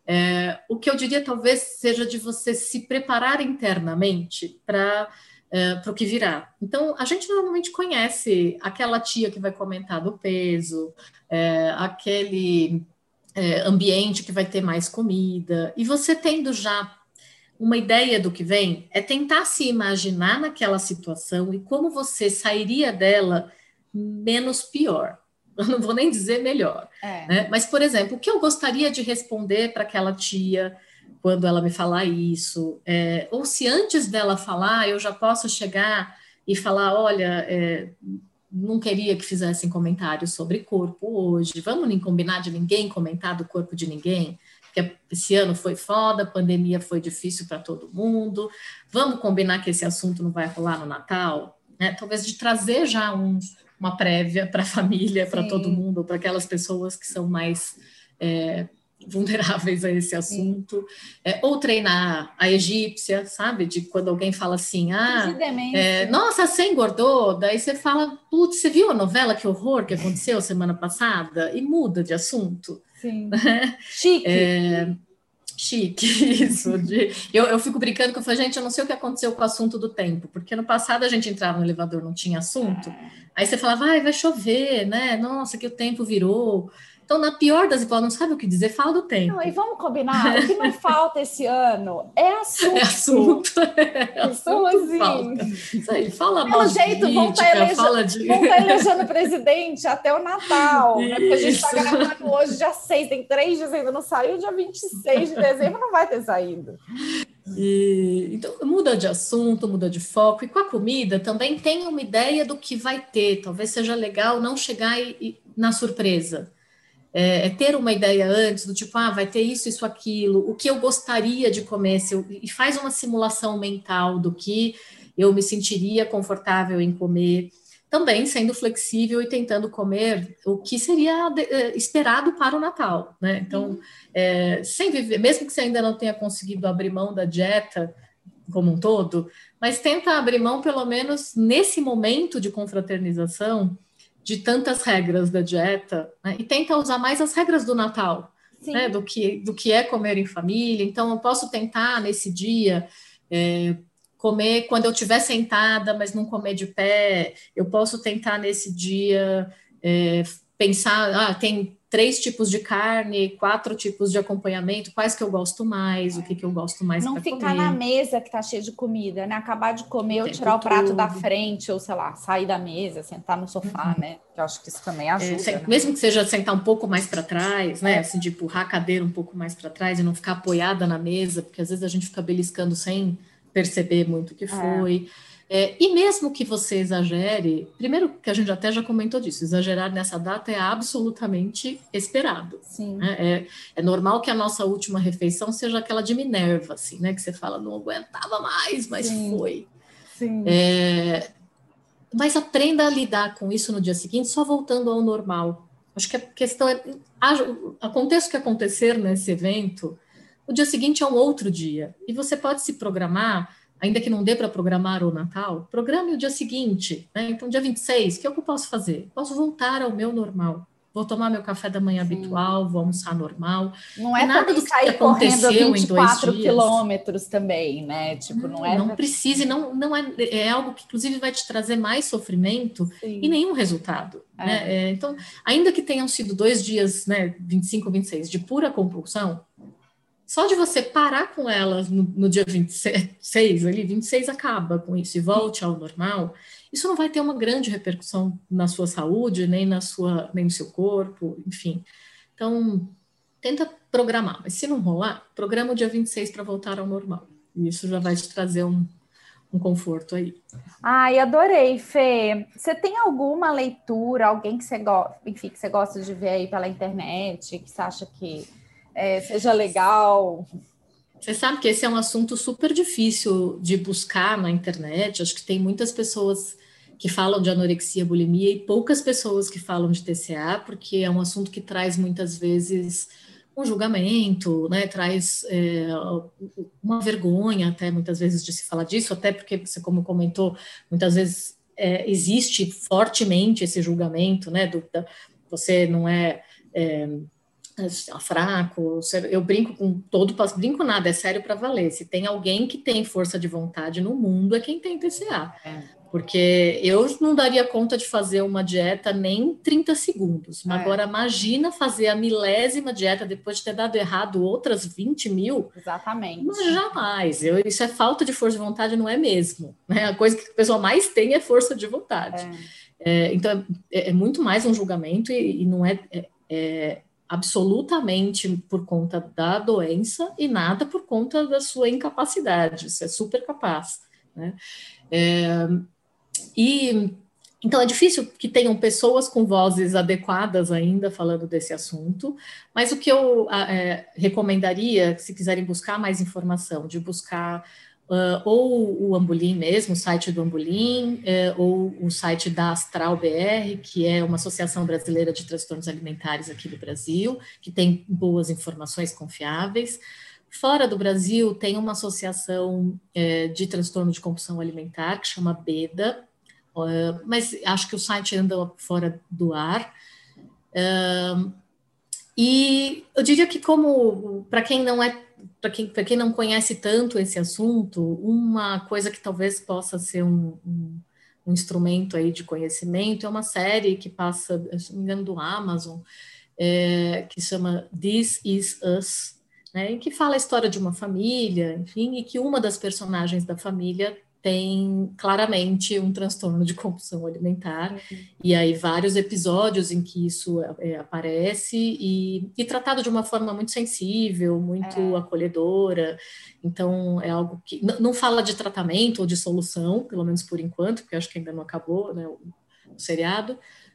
B: é, o que eu diria talvez seja de você se preparar internamente para é, o que virá. Então, a gente normalmente conhece aquela tia que vai comentar do peso, é, aquele é, ambiente que vai ter mais comida, e você tendo já uma ideia do que vem, é tentar se imaginar naquela situação e como você sairia dela menos pior. Eu não vou nem dizer melhor. É. Né? Mas, por exemplo, o que eu gostaria de responder para aquela tia quando ela me falar isso? É, ou se antes dela falar, eu já posso chegar e falar, olha, é, não queria que fizessem comentários sobre corpo hoje, vamos nem combinar de ninguém comentar do corpo de ninguém, porque esse ano foi foda, a pandemia foi difícil para todo mundo, vamos combinar que esse assunto não vai rolar no Natal? Né? Talvez de trazer já um... uma prévia para a família, para todo mundo, para aquelas pessoas que são mais é, vulneráveis a esse assunto. É, ou treinar a egípcia, sabe? De quando alguém fala assim, ah, é, nossa, você engordou, daí você fala, putz, você viu a novela, que horror que aconteceu semana passada? E muda de assunto.
A: Sim. Chique.
B: É, chique isso. De, eu, eu fico brincando que eu falo, gente, eu não sei o que aconteceu com o assunto do tempo, porque no passado a gente entrava no elevador, não tinha assunto, aí você falava, vai, vai chover, né? Nossa, que o tempo virou. Então, na pior das hipóteses, não sabe o que dizer, fala do tempo.
A: Não, e vamos combinar, o que não falta esse ano é assunto.
B: É assunto. É
A: então,
B: assunto
A: assim,
B: falta. Isso aí, fala
A: pelo
B: mal
A: jeito,
B: de
A: vão estar
B: política,
A: elege...
B: fala de...
A: tá elegendo presidente até o Natal, né? Porque a gente está
B: Isso.
A: gravando hoje, dia seis, tem três dias ainda não saiu, dia vinte e seis de dezembro não vai ter saído.
B: E, então, muda de assunto, muda de foco. E com a comida também tem uma ideia do que vai ter. Talvez seja legal não chegar e, e, na surpresa. É, é ter uma ideia antes, do tipo, ah, vai ter isso, isso, aquilo. O que eu gostaria de comer. Se eu, e faz uma simulação mental do que eu me sentiria confortável em comer. Também sendo flexível e tentando comer o que seria de, eh, esperado para o Natal, né? Então, é, sem viver, mesmo que você ainda não tenha conseguido abrir mão da dieta como um todo, mas tenta abrir mão, pelo menos nesse momento de confraternização, de tantas regras da dieta, né? E tenta usar mais as regras do Natal, né? Do que, do que é comer em família. Então, eu posso tentar nesse dia... É, comer quando eu estiver sentada, mas não comer de pé. Eu posso tentar nesse dia é, pensar, ah, tem três tipos de carne, quatro tipos de acompanhamento, quais que eu gosto mais, o que, que eu gosto mais para comer.
A: Não ficar na mesa que tá cheia de comida, né? Acabar de comer, ou tirar o
B: todo.
A: prato da frente, ou sei lá, sair da mesa, sentar no sofá, uhum. né? Que eu acho que isso também ajuda. É,
B: né? Mesmo que seja sentar um pouco mais para trás, né? É. Assim, de empurrar a cadeira um pouco mais para trás e não ficar apoiada na mesa, porque às vezes a gente fica beliscando sem perceber muito o que foi. É. É, e mesmo que você exagere, primeiro que a gente até já comentou disso, exagerar nessa data é absolutamente esperado.
A: Sim.
B: Né? É, é normal que a nossa última refeição seja aquela de Minerva, assim, né? Que você fala, não aguentava mais, mas
A: Sim.
B: foi.
A: Sim.
B: É, mas aprenda a lidar com isso no dia seguinte, só voltando ao normal. Acho que a questão é, aconteça o que acontecer nesse evento, o dia seguinte é um outro dia. E você pode se programar, ainda que não dê para programar o Natal, programe o dia seguinte. Né? Então, dia vinte e seis, o que, é que eu posso fazer? Posso voltar ao meu normal. Vou tomar meu café da manhã Sim. habitual, vou almoçar normal.
A: Não é
B: e nada do que
A: sair
B: aconteceu
A: correndo vinte e quatro
B: em dois dias.
A: quilômetros também, né? Tipo, não,
B: não
A: é.
B: Não precise, não, não é, é algo que, inclusive, vai te trazer mais sofrimento Sim. e nenhum resultado. É. Né? É, então, ainda que tenham sido dois dias, né, vinte e cinco, vinte e seis, de pura compulsão, só de você parar com elas no, no dia vinte e seis, ali, vinte e seis acaba com isso e volte ao normal, isso não vai ter uma grande repercussão na sua saúde, nem, na sua, nem no seu corpo, enfim. Então, tenta programar, mas se não rolar, programa o dia vinte e seis para voltar ao normal. E isso já vai te trazer um, um conforto aí.
A: Ai, adorei, Fê. Você tem alguma leitura, alguém que você gosta, enfim, que você gosta de ver aí pela internet, que você acha que É, seja legal?
B: Você sabe que esse é um assunto super difícil de buscar na internet. Acho que tem muitas pessoas que falam de anorexia, bulimia e poucas pessoas que falam de T C A, porque é um assunto que traz muitas vezes um julgamento, né? Traz é, uma vergonha até muitas vezes de se falar disso, até porque você, como comentou, muitas vezes é, existe fortemente esse julgamento, né? Do, da, você não é, é fraco, eu brinco com todo, brinco nada, é sério para valer. Se tem alguém que tem força de vontade no mundo, é quem tem T C A. É. Porque eu não daria conta de fazer uma dieta nem trinta segundos. Mas é. Agora, imagina fazer a milésima dieta depois de ter dado errado outras vinte mil.
A: Exatamente.
B: Mas jamais. Eu, isso é falta de força de vontade, não é mesmo. Né? A coisa que a pessoa mais tem é força de vontade. É. É, então, é, é muito mais um julgamento e, e não é... é, é absolutamente por conta da doença e nada por conta da sua incapacidade, você é super capaz, né? É, e então é difícil que tenham pessoas com vozes adequadas ainda falando desse assunto, mas o que eu é, recomendaria, se quiserem buscar mais informação, de buscar Uh, ou o Ambulim mesmo, o site do Ambulim, eh, ou o site da Astral B R, que é uma associação brasileira de transtornos alimentares aqui do Brasil, que tem boas informações confiáveis. Fora do Brasil, tem uma associação eh, de transtorno de compulsão alimentar, que chama BEDA, uh, mas acho que o site anda fora do ar. Uh, e eu diria que como, para quem não é para quem, para quem não conhece tanto esse assunto, uma coisa que talvez possa ser um, um, um instrumento aí de conhecimento é uma série que passa, se não me engano, do Amazon, é, que chama This Is Us, né, e que fala a história de uma família, enfim, e que uma das personagens da família tem claramente um transtorno de compulsão alimentar, uhum. E aí vários episódios em que isso é, aparece e, e tratado de uma forma muito sensível, muito é. acolhedora. Então é algo que não, não fala de tratamento ou de solução, pelo menos por enquanto, porque acho que ainda não acabou, né, o, o seriado,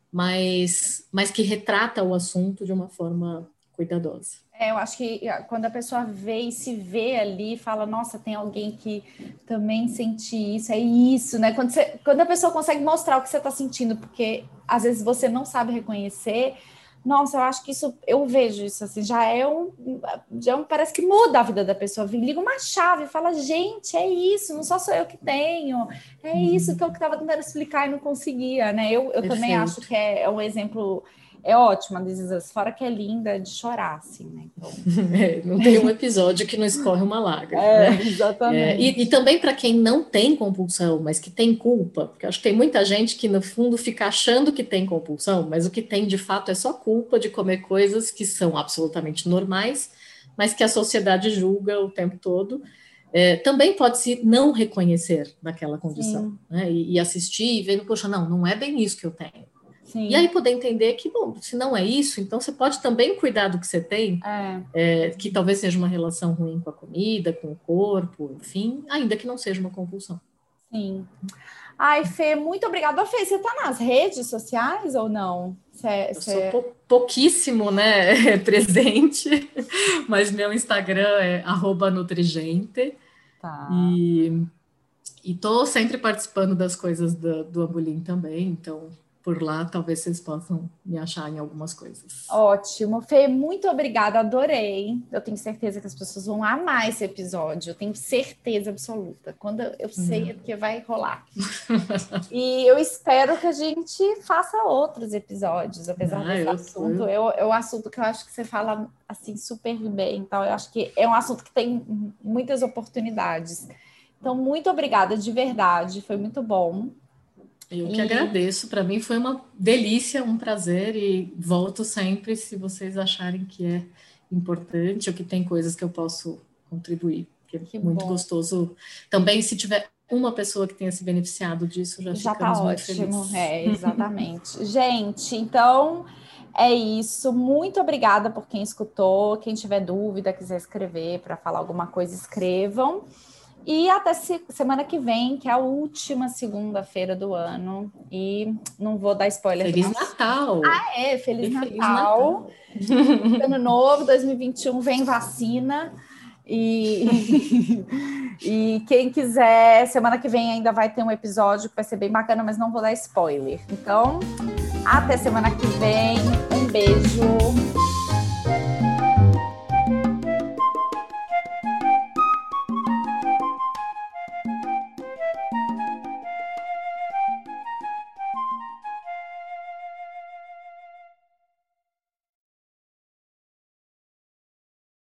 B: mas, mas que retrata o assunto de uma forma cuidadosa.
A: É, eu acho que quando a pessoa vê e se vê ali, fala, nossa, tem alguém que também sente isso, é isso, né? Quando, você, quando a pessoa consegue mostrar o que você está sentindo, porque às vezes você não sabe reconhecer, nossa, eu acho que isso, eu vejo isso, assim, já é um, já é um, parece que muda a vida da pessoa, liga uma chave e fala, gente, é isso, não só sou eu que tenho, é isso que eu estava tentando explicar e não conseguia, né? Eu, eu também acho que é, é um exemplo... É ótima, This, fora que é linda de chorar, assim, né? Então...
B: É, não tem um episódio que não escorre uma lágrima,
A: é,
B: né?
A: Exatamente.
B: É, e, e também para quem não tem compulsão, mas que tem culpa, porque eu acho que tem muita gente que, no fundo, fica achando que tem compulsão, mas o que tem, de fato, é só culpa de comer coisas que são absolutamente normais, mas que a sociedade julga o tempo todo. É, também pode se não reconhecer naquela condição, né? E, e assistir e vendo, poxa, não, não é bem isso que eu tenho. Sim. E aí poder entender que, bom, se não é isso, então você pode também cuidar do que você tem, é. É, que talvez seja uma relação ruim com a comida, com o corpo, enfim, ainda que não seja uma compulsão.
A: Sim. Ai, Fê, muito obrigada. Fê, você está nas redes sociais ou não? Cê,
B: Eu
A: cê...
B: sou pou, pouquíssimo, né, presente, mas meu Instagram é arroba nutrigente.
A: Tá.
B: E estou sempre participando das coisas do, do Ambulim também, então... Por lá, talvez vocês possam me achar em algumas coisas.
A: Ótimo. Fê, muito obrigada, adorei. Eu tenho certeza que as pessoas vão amar esse episódio, eu tenho certeza absoluta. Quando eu sei, é porque vai rolar. E eu espero que a gente faça outros episódios, apesar ah, desse eu, assunto. Eu... Eu, é um assunto que eu acho que você fala assim super bem, então eu acho que é um assunto que tem muitas oportunidades. Então, muito obrigada, de verdade, foi muito bom.
B: Eu que e... agradeço, para mim foi uma delícia, um prazer e volto sempre se vocês acharem que é importante ou que tem coisas que eu posso contribuir, porque que é muito bom. Gostoso. Também se tiver uma pessoa que tenha se beneficiado disso, já, já ficamos tá muito ótimo. Felizes.
A: É, exatamente. Gente, então é isso, muito obrigada por quem escutou, quem tiver dúvida, quiser escrever para falar alguma coisa, escrevam. E até semana que vem, que é a última segunda-feira do ano. E não vou dar spoiler.
B: Feliz Natal!
A: Ah, é, Feliz, Feliz Natal! Natal. Ano novo, dois mil e vinte e um, vem vacina. E, e quem quiser, semana que vem ainda vai ter um episódio que vai ser bem bacana, mas não vou dar spoiler. Então, até semana que vem. Um beijo.